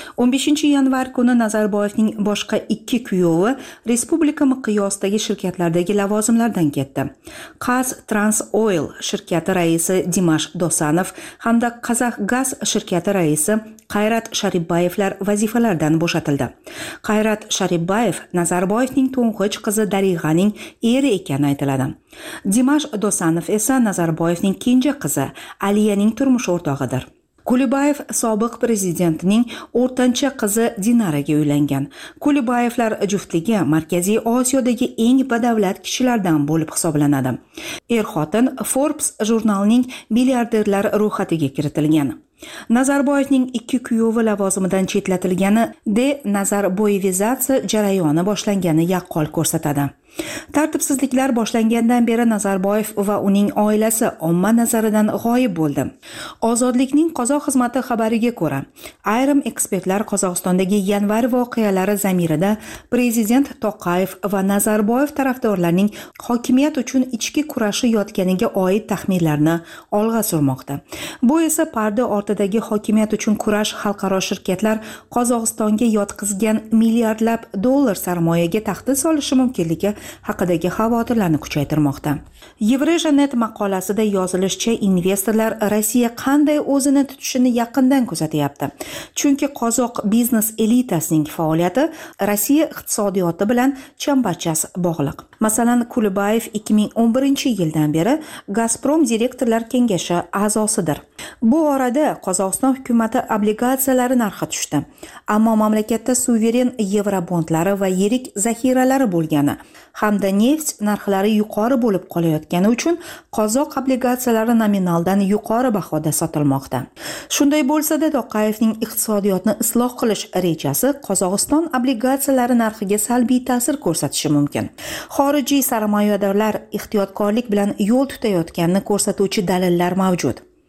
15 yanvar kuni Nazarboyevning boshqa ikki kuyovi respublika miqyosidagi shirkatlardagi lavozimlardan ketdi. Qaz Trans Oil shirkati raisi Dimash Dosanov hamda Qazax Gaz shirkati raisi Qayrat Sharibbayevlar vazifalardan bo'shatildi. Qayrat Sharibbayev Nazarboyevning to'ng'ich qizi Darig'aning eri ekani aytiladi. Dimash Dosanov esa Nazarboyevning kenja qizi Aliyaning turmush o'rtog'idir. Kulibayev sobiq prezidentning o'rtancha qizi Dinaraga uylangan. Kulibayevlar juftligi Markaziy Osiyodagi eng badavlat kishilardan bo'lib hisoblanadi. Er-xotin Forbes jurnalining milliarderlar ro'yxatiga kiritilgan. Nazarboyevning ikki kuyovi lavozimidan chetlatilgani denazarboyevizatsiya jarayoni boshlangani yaqqol ko'rsatadi. Tartibsizliklar boshlangandan beri Nazarboyev va uning oilasi omma nazaridan g'oyib bo'ldi. Ozodlikning qozoq xizmati xabariga ko'ra, ayrim ekspertlar Qozog'istondagi yanvar voqealari zamirida prezident To'qayev va Nazarboyev tarafdorlarining hokimiyat uchun ichki kurashi yotganiga oid taxminlarni olg'a surmoqda. Bu esa parda ortidagi hokimiyat uchun kurash xalqaro shirkatlar Qozog'istonga yotqizgan milliardlab dollar sarmoyaga tahdid solishi mumkinligi haqidagi xavotirlarni kuchaytirmoqda. Yevreja.net maqolasida yozilishicha, investorlar Rossiya qanday o'zini tutishini yaqindan kuzatyapti. Chunki qozoq biznes elitasining faoliyati Rossiya iqtisodiyoti bilan chambarchas bog'liq. Masalan, Kulibayev 2011-yildan beri Gazprom direktorlar kengashi a'zosidir. Bu orada Qozog'iston hukumati obligatsiyalari narxi tushdi. Ammo mamlakatda suveren yevrobondlari va yirik zaxiralari bo'lgani hamda neft narxlari yuqori bo'lib qolayotgani uchun qozoq obligatsiyalari nominaldan yuqori bahoda sotilmoqda. Shunday bo'lsa-da, To'qayevning iqtisodiyotni isloh qilish rejasi Qozog'iston obligatsiyalari narxiga salbiy ta'sir ko'rsatishi mumkin. Xorijiy sarmoyadorlar ehtiyotkorlik bilan yo'l tutayotganini ko'rsatuvchi dalillar mavjud.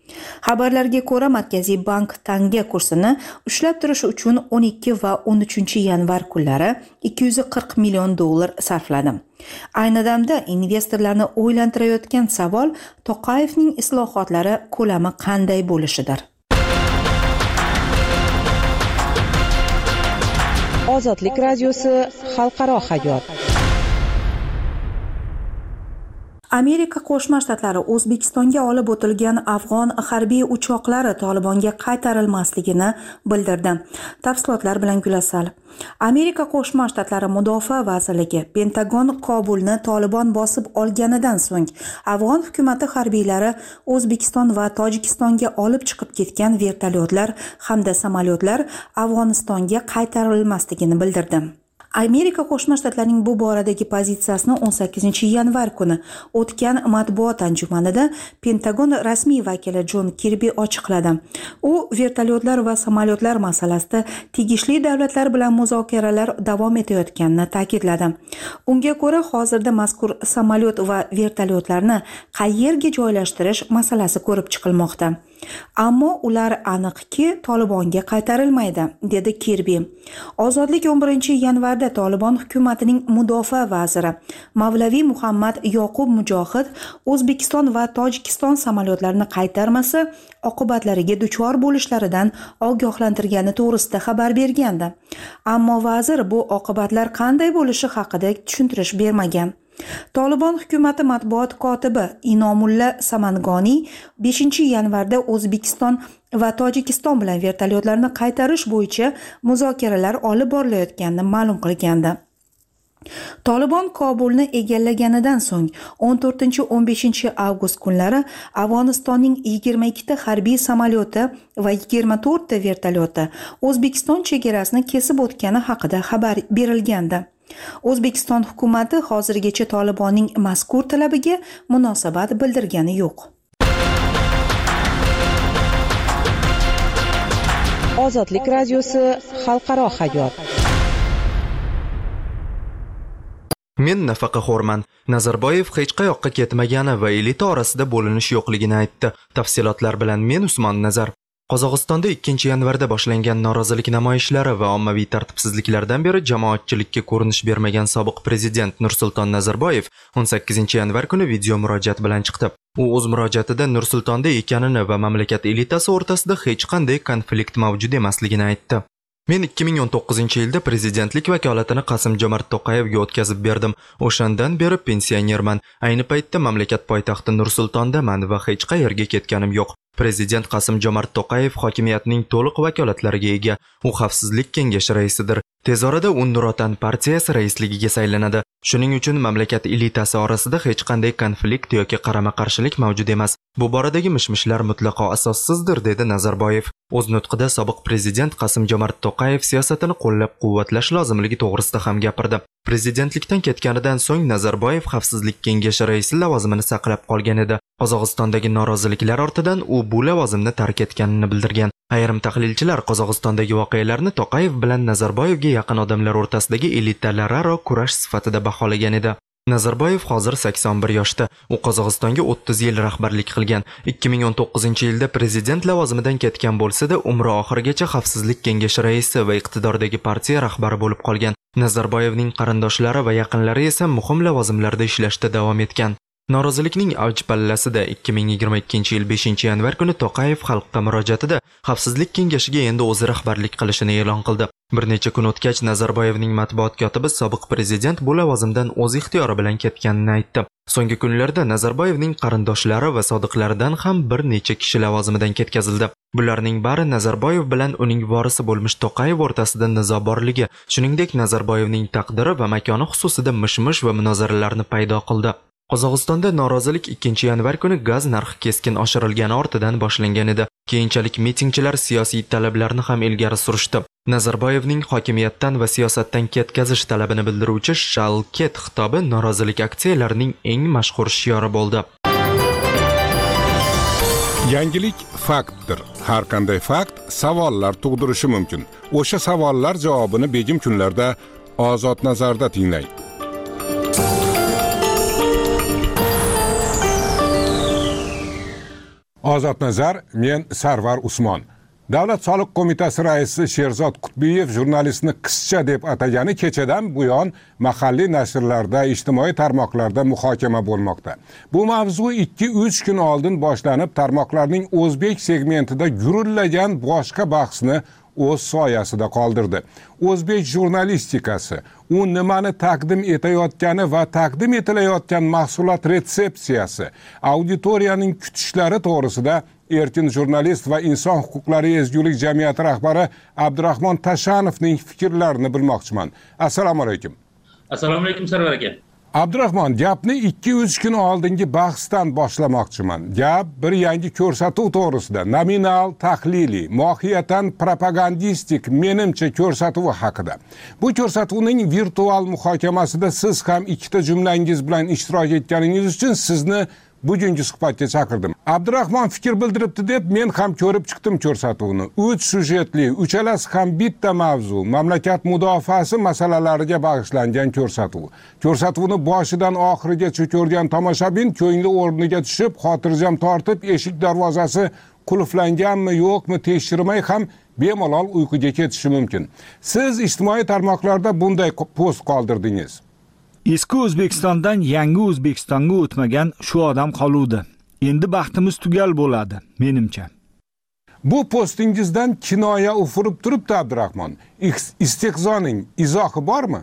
Xabarlarga ko'ra, Markaziy bank tanga kursini ushlab turish uchun 12 va 13 yanvar kunlari $240 million sarfladi. Ayni damda investorlarni o'ylantirayotgan savol To'qayevning islohotlari ko'lami qanday bo'lishidir. Ozodlik radiosi xalqaro hayot. Amerika Qo'shma Shtatlari O'zbekistonga olib o'tilgan afg'on harbiy uchoqlari Tolibonga qaytarilmasligini bildirdi. Tafsilotlar bilan Gulasal. Amerika Qo'shma Shtatlari Mudofaa vazirligi Pentagon Kobulni Tolibon bosib olganidan so'ng afg'on hukumati harbiylari O'zbekiston va Tojikistonga olib chiqib ketgan vertolyotlar hamda samolyotlar Afg'onistonga qaytarilmasligini bildirdi. Amerika Qo'shma Shtatlarining bu boradagi pozitsiyasini 18 yanvar kuni o'tgan matbuot anjumanida Pentagon rasmiy vakili Jon Kirbi ochiqladi. U vertolyotlar va samolyotlar masalasida tegishli davlatlar bilan muzokaralar davom etayotganini ta'kidladi. Unga ko'ra, hozirda mazkur samolyot va vertolyotlarni qayerga joylashtirish masalasi ko'rib chiqilmoqda. Ammo ular aniqki Tolibonga qaytarilmaydi, dedi Kirbi. Ozodlik 11 yanvarda Tolibon hukumatining mudofaa vaziri Mavlaviy Muhammad Yoqub Mujohid O'zbekiston va Tojikiston samolyotlarini qaytarmasa, oqibatlariga duchor bo'lishlaridan ogohlantirgani to'g'risida xabar bergandi. Ammo vazir bu oqibatlar qanday bo'lishi haqida tushuntirish bermagan. Tolibon hukumati matbuot kotibi Inomulla Samangoniy 5 yanvarda O'zbekiston va Tojikiston bilan vertolyotlarni qaytarish bo'yicha muzokaralar olib borilayotganini ma'lum qilgandi. Tolibon Kobulni egallaganidan so'ng 14-15 avgust kunlari Afg'onistonning 22 ta harbiy samolyoti va 24 ta vertolyoti O'zbekiston chegarasini kesib o'tgani haqida xabar berilgandi. O'zbekiston hukumati hozirgacha Tolibonning mazkur talabiga munosabat bildirgani yo'q. Ozodlik radiosi xalqaro hayot. Men nafaqaxo'rman. Nazarboyev hech qayoqqa ketmagani va elita orasida bo'linish yo'qligini aytdi. Tafsilotlar bilan men Usmon Nazar. Qozog'istonda 2 yanvarda boshlangan norozilik namoyishlari va ommaviy tartibsizliklardan beri jamoatchilikka ko'rinish bermagan sobiq prezident Nursulton Nazarboyev 18 yanvar kuni video murojaat bilan chiqdi. U o'z murojaatida Nursultonda ekanini va mamlakat elitasi o'rtasida hech qanday konflikt mavjud emasligini aytdi. Men 2019-yilda prezidentlik vakolatini Qasim-Jomart To'qayevga o'tkazib berdim. O'shandan beri pensionerman. Ayni paytda mamlakat poytaxti Nursultondaman va hech qayerga ketganim yo'q. Prezident Qasim-Jomart To'qayev hokimiyatning to'liq vakolatlariga ega. U xavfsizlik kengashi raisidir. Tez orada u Nur Otan partiyasi raisligiga saylanadi. Shuning uchun mamlakat elitasi orasida hech qanday konflikt yoki qarama-qarshilik mavjud emas. Bu boradagi mishmishlar mutlaqo asossizdir, dedi Nazarboyev. O'z nutqida sobiq prezident Qasim-Jomart To'qayev siyosatini qo'llab-quvvatlash lozimligi to'g'risida ham gapirdi. Prezidentlikdan ketganidan so'ng Nazarboyev xavfsizlik kengashi raisi lavozimini saqlab qolgan edi. Qozog'istondagi noroziliklar ortidan u bu lavozimni tark etganini bildirgan. Ayrim tahlilchilar Qozog'istondagi voqealarni To'qayev bilan Nazarboyevga yaqin odamlar o'rtasidagi elitalararo kurash sifatida baholagan edi. Nazarboyev hozir 81 yoshda. U Qozog'istonga 30 yil rahbarlik qilgan. 2019-yilda prezident lavozimidan ketgan bo'lsa-da, umri oxirigacha xavfsizlik kengashi raisi va iqtidordagi partiya rahbari bo'lib qolgan. Nazarboyevning qarindoshlari va yaqinlari esa muhim lavozimlarda ishlashda davom etgan. Norozilikning avj pallasida 2022-yil 5 yanvar kuni To'qayev xalqqa murojaatida xavfsizlik kengashiga endi o'zi rahbarlik qilishini e'lon qildi. Bir necha kun o'tgach Nazarboyevning matbuot kotibi sobiq prezident bu lavozimdan o'z ixtiyori bilan ketganini aytdi. So'nggi kunlarda Nazarboyevning qarindoshlari va sodiqlaridan ham bir necha kishi lavozimidan ketkazildi. Bularning bari Nazarboyev bilan uning vorisi bo'lmish To'qayev o'rtasida nizo borligi, shuningdek Nazarboyevning taqdiri va makoni xususida mish-mish va munozaralarni paydo qildi. Qozog'istonda norozilik 2 yanvar kuni gaz narxi keskin oshirilgani ortidan boshlangan edi. Keyinchalik mitingchilar siyosiy talablarni ham ilgari surishdi. Nazarboyevning hokimiyatdan va siyosatdan ketkazish talabini bildiruvchi Shalket xitobi norozilik aksiyalarining eng mashhur shiori bo'ldi. Yangilik faktdir. Har qanday fakt savollar tug'dirishi mumkin. O'sha savollar javobini begim kunlarda Ozod nazarda tinglang. Ozodnazar, men Sarvar Usmon. Davlat soliq qo'mitasi raisi Sherzod Qutbiyev jurnalistni qizcha deb atagani kechadan buyon mahalliy nashrlarda, ijtimoiy tarmoqlarda muhokama bo'lmoqda. Bu mavzu 2-3 kun oldin boshlanib, tarmoqlarning o'zbek segmentida gurillagan boshqa bahsni o'z soyasida qoldirdi. O'zbek jurnalistikasi, u nimani taqdim etayotgani va taqdim etilayotgan mahsulot retsepsiyasi, auditoriyaning kutishlari to'g'risida Erkin jurnalist va inson huquqlari ezgulik jamiyati rahbari Abdurahmon Tashanovning fikrlarini bilmoqchiman. Assalomu alaykum. Assalomu alaykum Sarvar aka. Abdurahmon, gapni 2-3 kun oldingi bahsdan boshlamoqchiman. Gap bir yangi ko'rsatuv to'g'risida, nominal, tahliliy, mohiyatan propagandistik menimcha ko'rsatuv haqida. Bu ko'rsatuvning virtual muhokamasida siz ham ikkita jumlangiz bilan ishtirok etganingiz uchun sizni bugungi suhbatga chaqirdim. Abdurahmon fikr bildiribdi deb men ham ko'rib chiqdim ko'rsatuvni. 3 syujetli, uchalasi ham bitta mavzu, mamlakat mudofaasi masalalariga bag'ishlangan ko'rsatuv. Ko'rsatuvni boshidan oxirigacha ko'rgan tomoshabin ko'ngli o'rniga tushib, xotirjam tortib, eshik darvozasi qulflanganmi, yo'qmi tekshirmay ham bemalol uyquga ketishi mumkin. Siz ijtimoiy tarmoqlarda bunday post qoldirdingiz. Eski O'zbekistondan yangi O'zbekistonga o'tmagan shu odam qoluvdi. Endi baxtimiz tugal bo'ladi, menimcha. Bu postingizdan kinoya ufurib turibdi Abdurahmon. Istehzoning izohi bormi?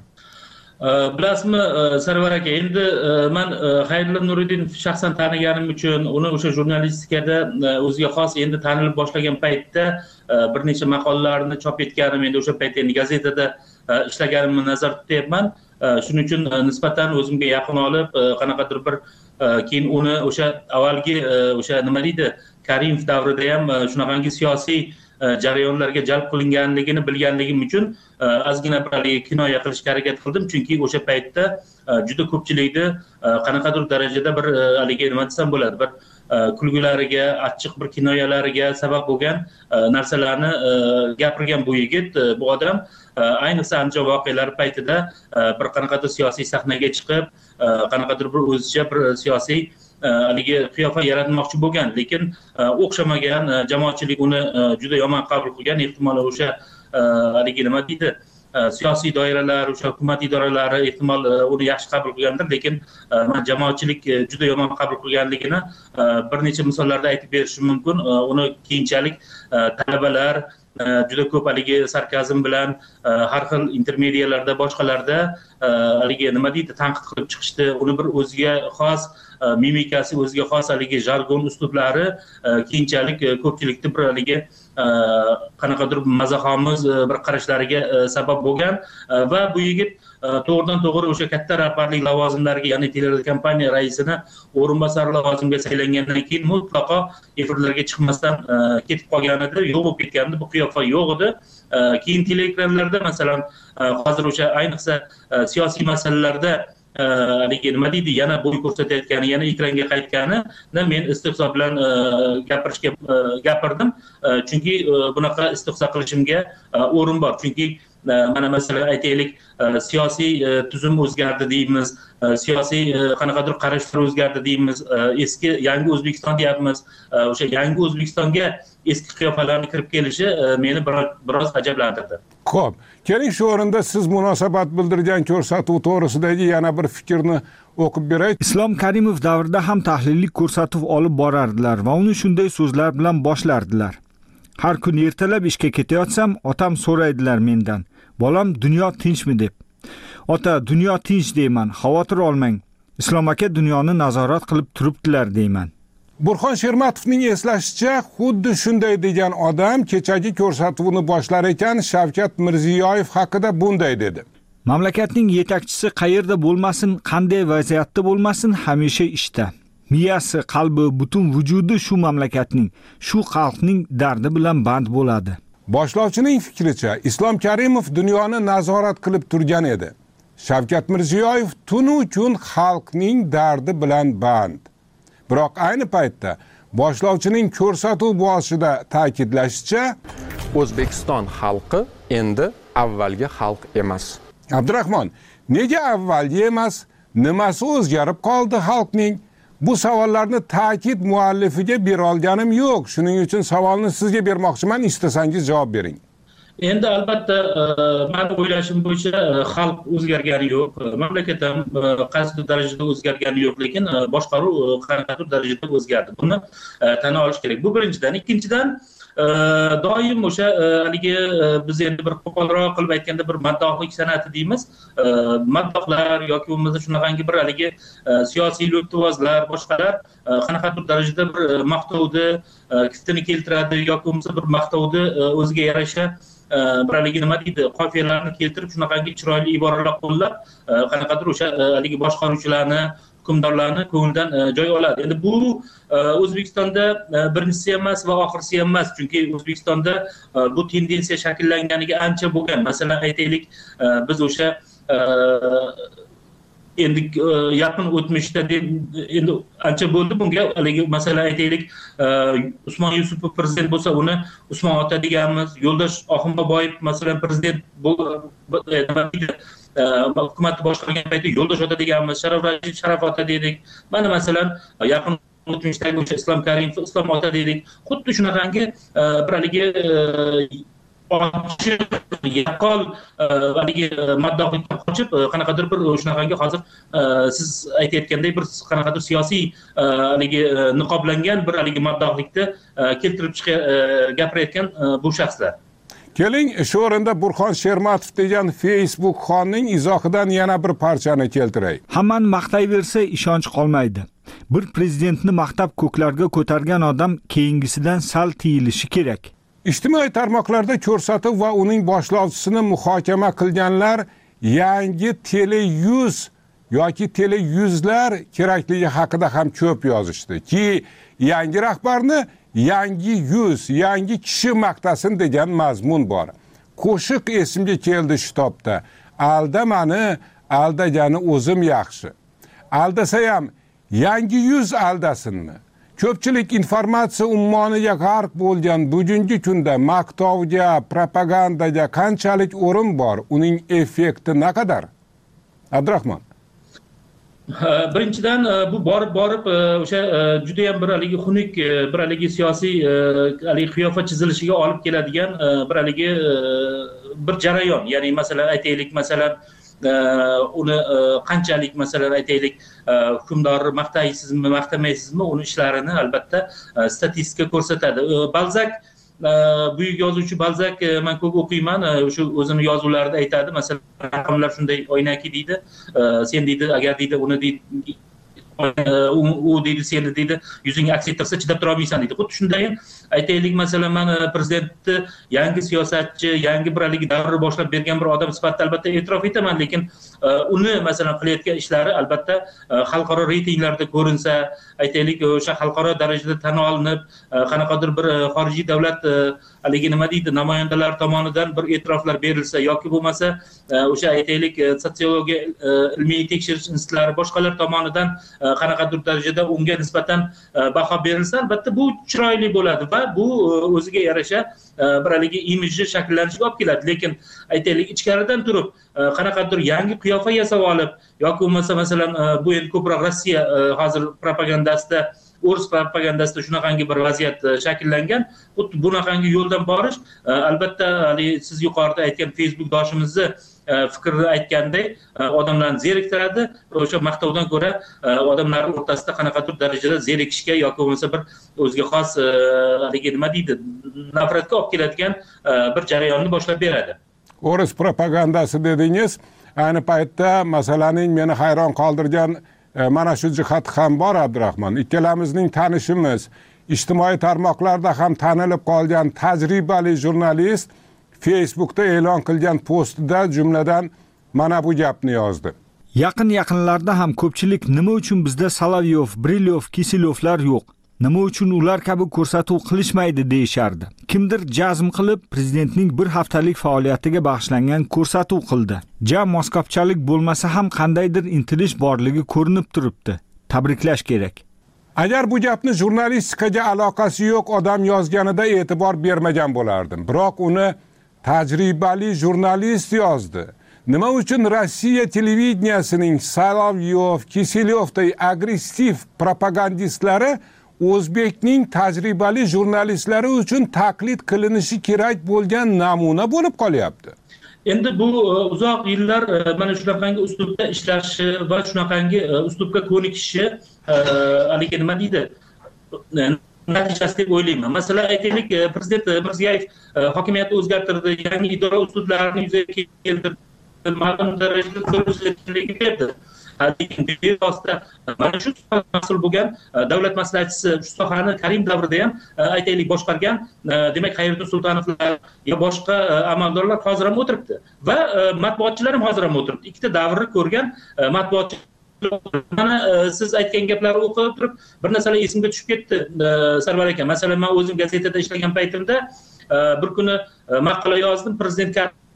Bilasizmi, Sarvar aka, endi men Xayrullo Nuriddin shaxsan taniganim uchun, uni o'sha jurnalistikada o'ziga xos endi tanilib boshlagan paytda bir necha maqolalarni chop etganim, endi o'sha paytda endi gazetada ishlaganimni nazarda tutyapman. Shuning uchun nisbatan o'zimga yaqin olib, qanaqadir bir keyin uni o'sha avvalgi o'sha nima deydi, Karimov davrida ham shunaqangi siyosiy jarayonlarga jalb qilinganligini bilganligim uchun ozgina bir kinoya qilishga harakat qildim, chunki o'sha paytda juda ko'pchilikni qanaqadir darajada bir haligi nima desam bo'ladi, bir kulgulariga, achchiq bir kinoyalariga sabab bo'lgan narsalarni gapirgan bu yigit, bu odam ayniqsa Andijon voqealari paytida bir qanaqadir siyosiy sahnaga chiqib, qanaqadir bir o'zicha bir siyosiy haligi qiyofa yaratmoqchi bo'lgan, lekin o'xshamagan jamoatchilik uni juda yomon qabul qilgan, ehtimol o'sha haligi nima deydi, siyosiy doiralar, o'sha hukumat idoralari ehtimol uni yaxshi qabul qilgandir, lekin men jamoatchilik juda yomon qabul qilganligini bir necha misollarda aytib berishim mumkin. Uni keyinchalik talabalar juda ko'p haligi sarkazm bilan har xil intermediyalarda, boshqalarda haligi nima deydi, tanqid qilib chiqishdi. Uni bir o'ziga xos mimikasi, o'ziga xos haligi jargon uslublari keyinchalik ko'pchilikni bir haligi qanaqadir mazaxomiz bir qarashlariga sabab bo'lgan va bu yigit to'g'ridan to'g'ri o'sha katta rahbarlik lavozimlariga, ya'ni telekompaniya raisini o'rinbosari lavozimiga saylangandan keyin mutlaqo efirlarga chiqmasdan ketib qolgan edi, yo'q bo'lib ketgan edi, bu qiyofa yo'q edi. Keyin teleekranlarda masalan hozir o'sha ayniqsa siyosiy masalalarda haligi nima deydi, yana bo'y ko'rsatayotgani, yana ekranga qaytganini men istehzo bilan gapirdim, chunki bunaqa istehzo qilishimga o'rin bor. Chunki mana masalan aytaylik, siyosiy tuzum o'zgardi deymiz, siyosiy qanaqadir qarashlar o'zgardi deymiz, eski yangi O'zbekiston deyapmiz. O'sha yangi O'zbekistonga eski qiyofalarni kirib kelishi meni biroz ajablantirdi. Xo'p, keling shu o'rinda siz munosabat bildirgan ko'rsatuv to'g'risidagi yana bir fikrni o'qib beray. Islom Karimov davrida ham tahlillik ko'rsatuv olib borardilar va uni shunday so'zlar bilan boshlardilar. Har kun ertalab ishga ketayotsam, otam so'raydilar mendan: "Bolam, dunyo tinchmi?" deb. "Ota, dunyo tinch" deyman, "Xavotir olmang. Islom aka dunyoni nazorat qilib turibdilar" deyman. Burxon Shermatovning eslashicha, xuddi shunday degan odam kechagi ko'rsatuvni boshlar ekan Shavkat Mirziyoyev haqida bunday dedi: "Mamlakatning yetakchisi qayerda bo'lmasin, qanday vaziyatda bo'lmasin, hamisha ishda. Miyasi, qalbi, butun vujudi shu mamlakatning, shu xalqning dardi bilan band bo'ladi." Boshlovchining fikricha, Islom Karimov dunyoni nazorat qilib turgan edi. Shavkat Mirziyoyev tunu kun xalqning dardi bilan band. Biroq ayni paytda boshlovchining ko'rsatuv boshida ta'kidlashicha, O'zbekiston xalqi endi avvalgi xalq emas. Abdurahmon, nega avvalgi emas? Nimasi o'zgarib qoldi xalqning? bu savollarni ta'kid muallifiga bera olganim yo'q. Shuning uchun savolni sizga bermoqchiman, istasangiz javob bering. Endi albatta meni o'ylashim bo'yicha xalq o'zgargani yo'q, mamlakat ham qaysidir darajada o'zgargani yo'q, lekin boshqaruv qanaqadir darajada o'zgardi. Buni tan olish kerak. Bu birinchidan. Ikkinchidan, doim o'sha haligi biz endi bir qo'polroq qilib aytganda bir maddohlik san'ati deymiz. Maddohlar yoki bo'lmasa shunaqangi bir haligi siyosiy lo'ttivozlar, boshqalar qanaqadir darajada bir maqtovni kiftini keltiradi yoki bo'lmasa bir maqtovni o'ziga yarasha bir haligi nima deydi, qofiyalarni keltirib shunaqangi chiroyli iboralar qo'llab qanaqadir o'sha haligi boshqaruvchilarni, hukmdorlarni ko'nglidan joy oladi. Endi bu O'zbekistonda birinchisi emas va oxirgisi emas, chunki O'zbekistonda bu tendensiya shakllanganiga ancha bo'lgan. Masalan, aytaylik, biz o'sha endi yaqin o'tmishda endi ancha bo'ldi bunga, haligi masalan aytaylik, Usmon Yusupov prezident bo'lsa, uni Usmon ota deganmiz. Yo'ldosh Oxunboboyev masalan prezident hukumatni boshqargan paytda Yo'ldosh ota deganmiz, Sharof Rashid Sharaf ota dedik. Mana masalan yaqin o'tmishdagi o'sha Islom Karimov Islom ota dedik. Xuddi shunaqangi bir haligi yaqqol haligi maddohlikdan qochib qanaqadir bir shunaqangi hozir siz aytayotgandek bir qanaqadir siyosiy haligi niqoblangan bir haligi maddohlikni keltirib gapirayotgan bu shaxslar. Keling, shu o'rinda Burxon Shermatov degan Facebook xonning izohidan yana bir parchani keltiray. Hammani maqtayversa ishonch qolmaydi. Bir prezidentni maqtab ko'klarga ko'targan odam keyingisidan sal tiyilishi kerak. Ijtimoiy tarmoqlarda ko'rsatuv va uning boshlovchisini muhokama qilganlar yangi Tele100 yoki Tele100lar kerakligi haqida ham ko'p yozishdi ki, yangi rahbarni yangi yuz, yangi kishi maqtasin degan mazmun bor. Qo'shiq esimga keldi shu topda. Aldamani, aldagani o'zim yaxshi. Aldasa ham yangi yuz aldasinmi? Ko'pchilik informatsiya ummoniga g'arq bo'lgan bugungi kunda maqtovga, propagandaga qanchalik o'rin bor? Uning effekti naqadar? Abdurahmon. Birinchidan bu borib o'sha juda ham bir haligi xunuk, bir haligi siyosiy haligi qiyofa chizilishiga olib keladigan bir haligi bir jarayon. Ya'ni masalan aytaylik, masalan uni qanchalik masalan aytaylik hukmdorni maqtaysizmi, maqtamaysizmi, uni ishlarini albatta statistika ko'rsatadi. Balzak, buyuk yozuvchi Balzak, men ko'p o'qiyman, o'sha o'zini yozuvlarida aytadi, masalan raqamlar shunday oynaki deydi, sen deydi agar deydi uni deydi u deydi seni deydi yuzingga aks ettirsa chidab tura olmaysan deydi. Xuddi shunday aytaylik, masalan men prezidentni yangi siyosatchi, yangi bir haligi davrni boshlab bergan bir odam sifatida albatta e'tirof etaman, lekin uni masalan qilayotgan ishlari albatta xalqaro reytinglarda ko'rinsa, aytaylik o'sha xalqaro darajada tan olinib, qanaqadir bir xorijiy davlat haligi nima deydi namoyandalari tomonidan bir e'tiroflar berilsa yoki bo'lmasa o'sha aytaylik sotsiologiya ilmiy tekshirish institutlari boshqalar tomonidan qanaqadir darajada unga nisbatan baho berilsa, albatta bu chiroyli bo'ladi va bu o'ziga yarasha bir haligi imijni shakllanishiga olib keladi. Lekin aytaylik ichkaridan turib qanaqadir yangi qiyofa yasab olib yoki bo'lmasa masalan bu endi ko'proq Rossiya hozir propagandasida, o'rus propagandasida shunaqangi bir vaziyat shakllangan. Bunaqangi yo'ldan borish albatta siz yuqorida aytgan Facebook doshimizni fikrni aytganday odamlarni zeriktiradi. O'sha maqtovdan ko'ra odamlar o'rtasida qanaqadir darajada zerikishga yoki bo'lmasa bir o'ziga xos haligi nima deydi nafratga olib keladigan bir jarayonni boshlab beradi. O'rus propagandasi dedingiz, ayni paytda masalaning meni hayron qoldirgan mana shu jihati ham bor Abdurahmon. Ikkalamizning tanishimiz, ijtimoiy tarmoqlarda ham tanilib qolgan tajribali jurnalist Facebookda e'lon qilgan postida jumladan mana bu gapni yozdi. Yaqinlarda ham ko'pchilik nima uchun bizda Solovyov, Brilyov, Kisilovlar yo'q? Nima uchun ular kabi ko'rsatuv qilishmaydi deyishardi. Kimdir jazm qilib prezidentning bir haftalik faoliyatiga bag'ishlangan ko'rsatuv qildi. Moskvachalik bo'lmasa ham qandaydir intilish borligi ko'rinib turibdi. Tabriklash kerak. Agar bu gapni jurnalistikaga aloqasi yo'q odam yozganida e'tibor bermagan bo'lardim. Biroq uni tajribali jurnalist yozdi. nima uchun Rossiya televideniyasining Solovyov, Kiselyovday agressiv propagandistlari o'zbekning tajribali jurnalistlari uchun taqlid qilinishi kerak bo'lgan namuna bo'lib qolyapti? Endi bu uzoq yillar mana shunaqangi uslubda ishlashi va shunaqangi uslubga ko'nikishi haligi nima deydi natijasi deb o'ylayman. Masalan, aytaylik, prezident Mirziyoyev hokimiyatni o'zgartirdi, yangi idora uslublarini yuzaga keltirdi, ma'lum darajada ko'rsatkichlik berdi. Lekin bevosita mana shu mas'ul bo'lgan davlat maslahatchisi shu sohani Karim davrida ham aytaylik boshqargan, demak Xayriddin Sultonovlar yo boshqa amaldorlar hozir ham o'tiribdi va matbuotchilar ham hozir ham o'tiribdi. Ikkita davrni ko'rgan matbuotchi. Mana siz aytgan gaplarni o'qib turib bir narsalar esimga tushib ketdi, Sarvar aka. Masalan, men o'zim gazetada ishlagan paytimda bir kuni maqola yozdim, prezident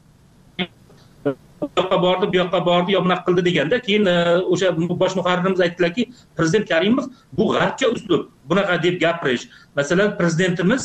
bu yoqqa bordi, bu yoqqa bordi, yo bunaqa qildi deganda, keyin o'sha bosh muharririmiz aytdilarki, prezident Karimov bu g'arbcha uslub, bunaqa deb gapirish. Masalan, prezidentimiz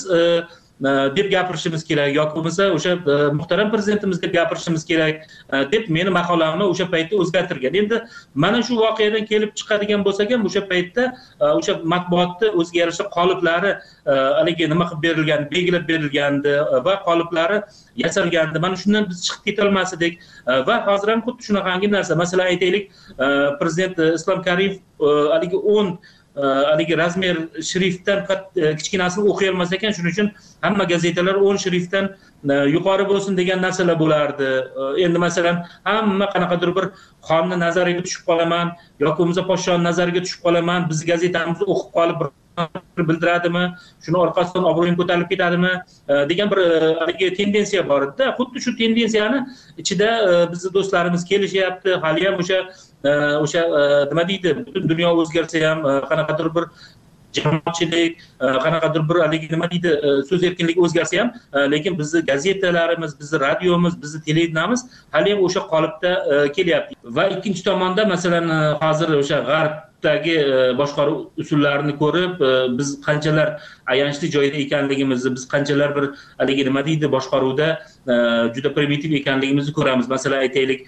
deb gapirishimiz kerak yoki bo'lmasa o'sha muhtaram prezidentimiz deb gapirishimiz kerak deb meni maqolamni o'sha paytda o'zgartirgan. Endi mana shu voqeadan kelib chiqadigan bo'lsak ham o'sha paytda o'sha matbuotda o'ziga yarasha qoliplari haligi nima qilib berilgan, belgilab berilgandi va qoliplari yasalgandi. Mana shundan biz chiqib keta olmasdik va hozir ham xuddi shunaqangi narsa. Masalan, aytaylik, prezident Islom Karimov haligi 10 haligi razmer shriftdan kichkinasini o'qiy olmas ekan, shuning uchun hamma gazetalar 10 shriftdan yuqori bo'lsin degan narsalar bo'lardi. Endi masalan, hamma qanaqadir bir xonni nazariga tushib qolaman yoki bo'lmasa podshoni nazariga tushib qolaman, biz gazetamizni o'qib qolib bildiradimi, shuni orqasidan obro'yim ko'tarilib ketadimi degan bir haligi tendensiya bor edi. Xuddi shu tendensiyani ichida bizning do'stlarimiz kelishyapti. Hali ham o'sha nima deydi, butun dunyo o'zgarsa ham qanaqadir bir jamoatchilik, qanaqadir bir haligi nima deydi, so'z erkinligi o'zgarsa ham, lekin bizning gazetalarimiz, bizning radiomiz, bizning televideniyamiz hali ham o'sha qolipda kelyapti. Va ikkinchi tomonda masalan hozir o'sha g'arbdagi boshqaruv usullarini ko'rib, biz qanchalar ayanchli joyda ekanligimizni, biz qanchalar bir haligi nima deydi, boshqaruvda juda primitiv ekanligimizni ko'ramiz. Masalan, aytaylik,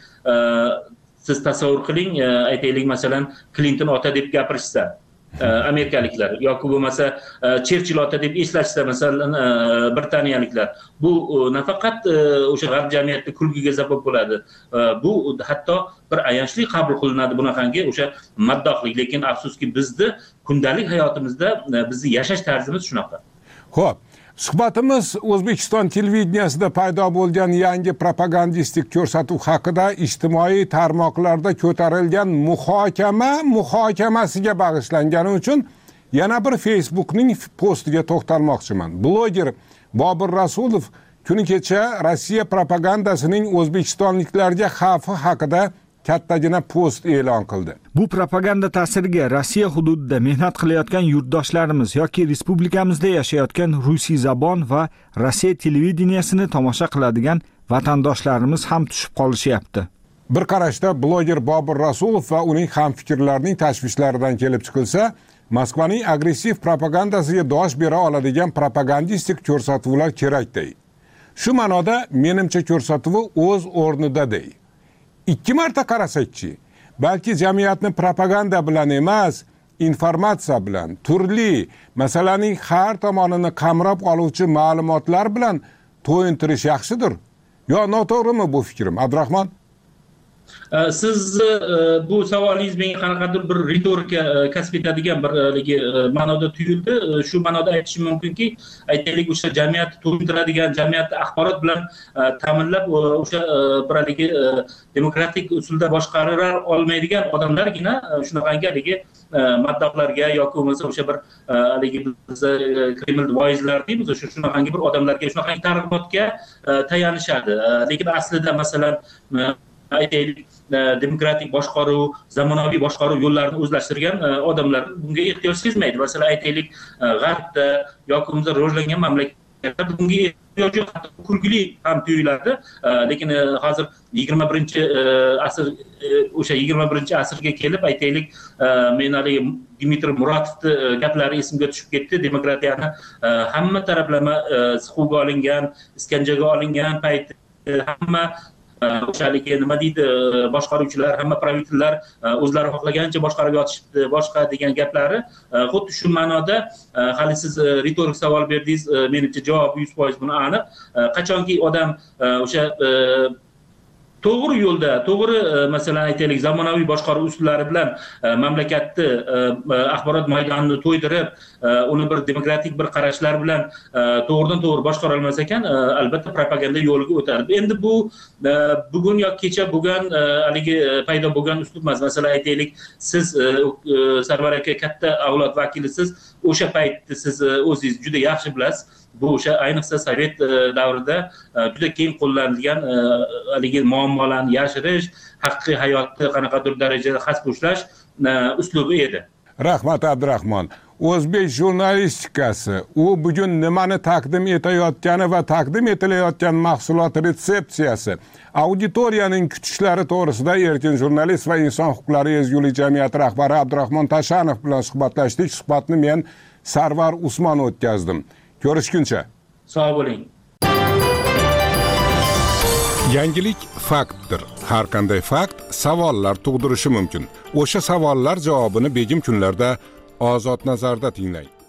siz tasavvur qiling, aytaylik masalan Clinton ota deb gapirishsa amerikaliklar yoki bo'lmasa Cherchill ota deb eslashsa masalan britaniyaliklar, bu nafaqat o'sha g'arb jamiyatida kulgiga sabab bo'ladi, bu hatto bir ayanchli qabul qilinadi bunaqangi o'sha maddohlik. Lekin afsuski bizni kundalik hayotimizda bizni yashash tarzimiz shunaqa. Xo'p, suhbatimiz O'zbekiston televideniyasida paydo bo'lgan yangi propagandistik ko'rsatuv haqida ijtimoiy tarmoqlarda ko'tarilgan muhokamasiga bag'ishlangani uchun yana bir Facebook'ning postiga to'xtalmoqchiman. Bloger Bobur Rasulov kuni kecha Rossiya propagandasining o'zbekistonliklarga xavfi haqida kattagina post e'lon qildi. Bu propaganda ta'siriga Rossiya hududida mehnat qilayotgan yurtdoshlarimiz yoki respublikamizda yashayotgan rusiyzabon va Rossiya televideniyasini tomosha qiladigan vatandoshlarimiz ham tushib qolishyapti. Bir qarashda bloger Bobur Rasulov va uning hamfikrlarining tashvishlaridan kelib chiqilsa, Moskvaning agressiv propagandasiga dosh bera oladigan propagandistik ko'rsatuvlar kerakday. Shu ma'noda menimcha ko'rsatuvi o'z o'rnidaday. 2 marta qarasakchi, balki jamiyatni propaganda bilan emas, informatsiya bilan, turli masalaning har tomonini qamrab oluvchi ma'lumotlar bilan to'yintirish yaxshidir. Yo noto'g'rimi bu fikrim, Abdurahmon? Siz bu savolingiz menga qanaqadir bir ritorika kasb etadigan bir ma'noda tuyuldi. Shu ma'noda aytishim mumkinki, aytaylik o'sha jamiyatni to'yintiradigan, jamiyatni axborot bilan ta'minlab o'sha bir demokratik usulda boshqara olmaydigan odamlargina shunaqangi maddohlarga yoki bo'lmasa o'sha bir biz Kreml voizlar deymiz, o'sha shunaqangi bir odamlarga, shunaqangi targ'ibotga tayanishadi. Lekin aslida masalan aytaylik demokratik boshqaruv, zamonaviy boshqaruv yo'llarini o'zlashtirgan odamlar bunga ehtiyoj sezmaydi. Masalan, aytaylik g'arbda yoki bo'lmasa rivojlangan mamlakatlarda bunga ehtiyoj yo'q, hatto kulgili ham tuyuladi. Lekin hozir 21-asr o'sha 21-asrga kelib aytaylik, men Dmitriy Muratovning gaplari esimga tushib ketdi. Demokratiyani hamma taraflama siquvga olingan, iskanjaga olingan payt hamma o'shaligi nima deydi boshqaruvchilar hamma pravitellar o'zlari xohlagancha boshqarib yotishibdi boshqa degan gaplari xuddi shu ma'noda hali siz ritorik savol berdingiz menimcha javobi 100% buni aniq qachonki odam o'sha to'g'ri yo'lda to'g'ri masalan aytaylik zamonaviy boshqaruv usullari bilan mamlakatni axborot maydonini to'ydirib uni bir demokratik bir qarashlar bilan to'g'ridan to'g'ri boshqara olmas ekan albatta propaganda yo'liga o'tadi endi bu bugun yoki kecha bo'lgan haligi paydo bo'lgan uslub emas masalan aytaylik siz Sarvar aka katta avlod vakilisiz o'sha paytni siz o'zingiz juda yaxshi bilasiz bu o'sha ayniqsa sovet davrida juda keng qo'llanilgan haligi muammolarni yashirish haqiqiy hayotni qanaqadir darajada xasp ushlash uslubi edi. Rahmat Abdurahmon. O'zbek jurnalistikasi u bugun nimani taqdim etayotgani va taqdim etilayotgan mahsulot retsepsiyasi auditoriyaning kutishlari to'g'risida erkin jurnalist va inson huquqlari ezgulik jamiyati rahbari Abdurahmon Tashanov bilan suhbatlashdik. Suhbatni men Sarvar Usmon o'tkazdim. Ko'rishguncha. Sog' bo'ling. Yangilik faktdir. Har qanday fakt savollar tug'dirishi mumkin. O'sha savollar javobini begim kunlarda Ozod nazarda tinglang.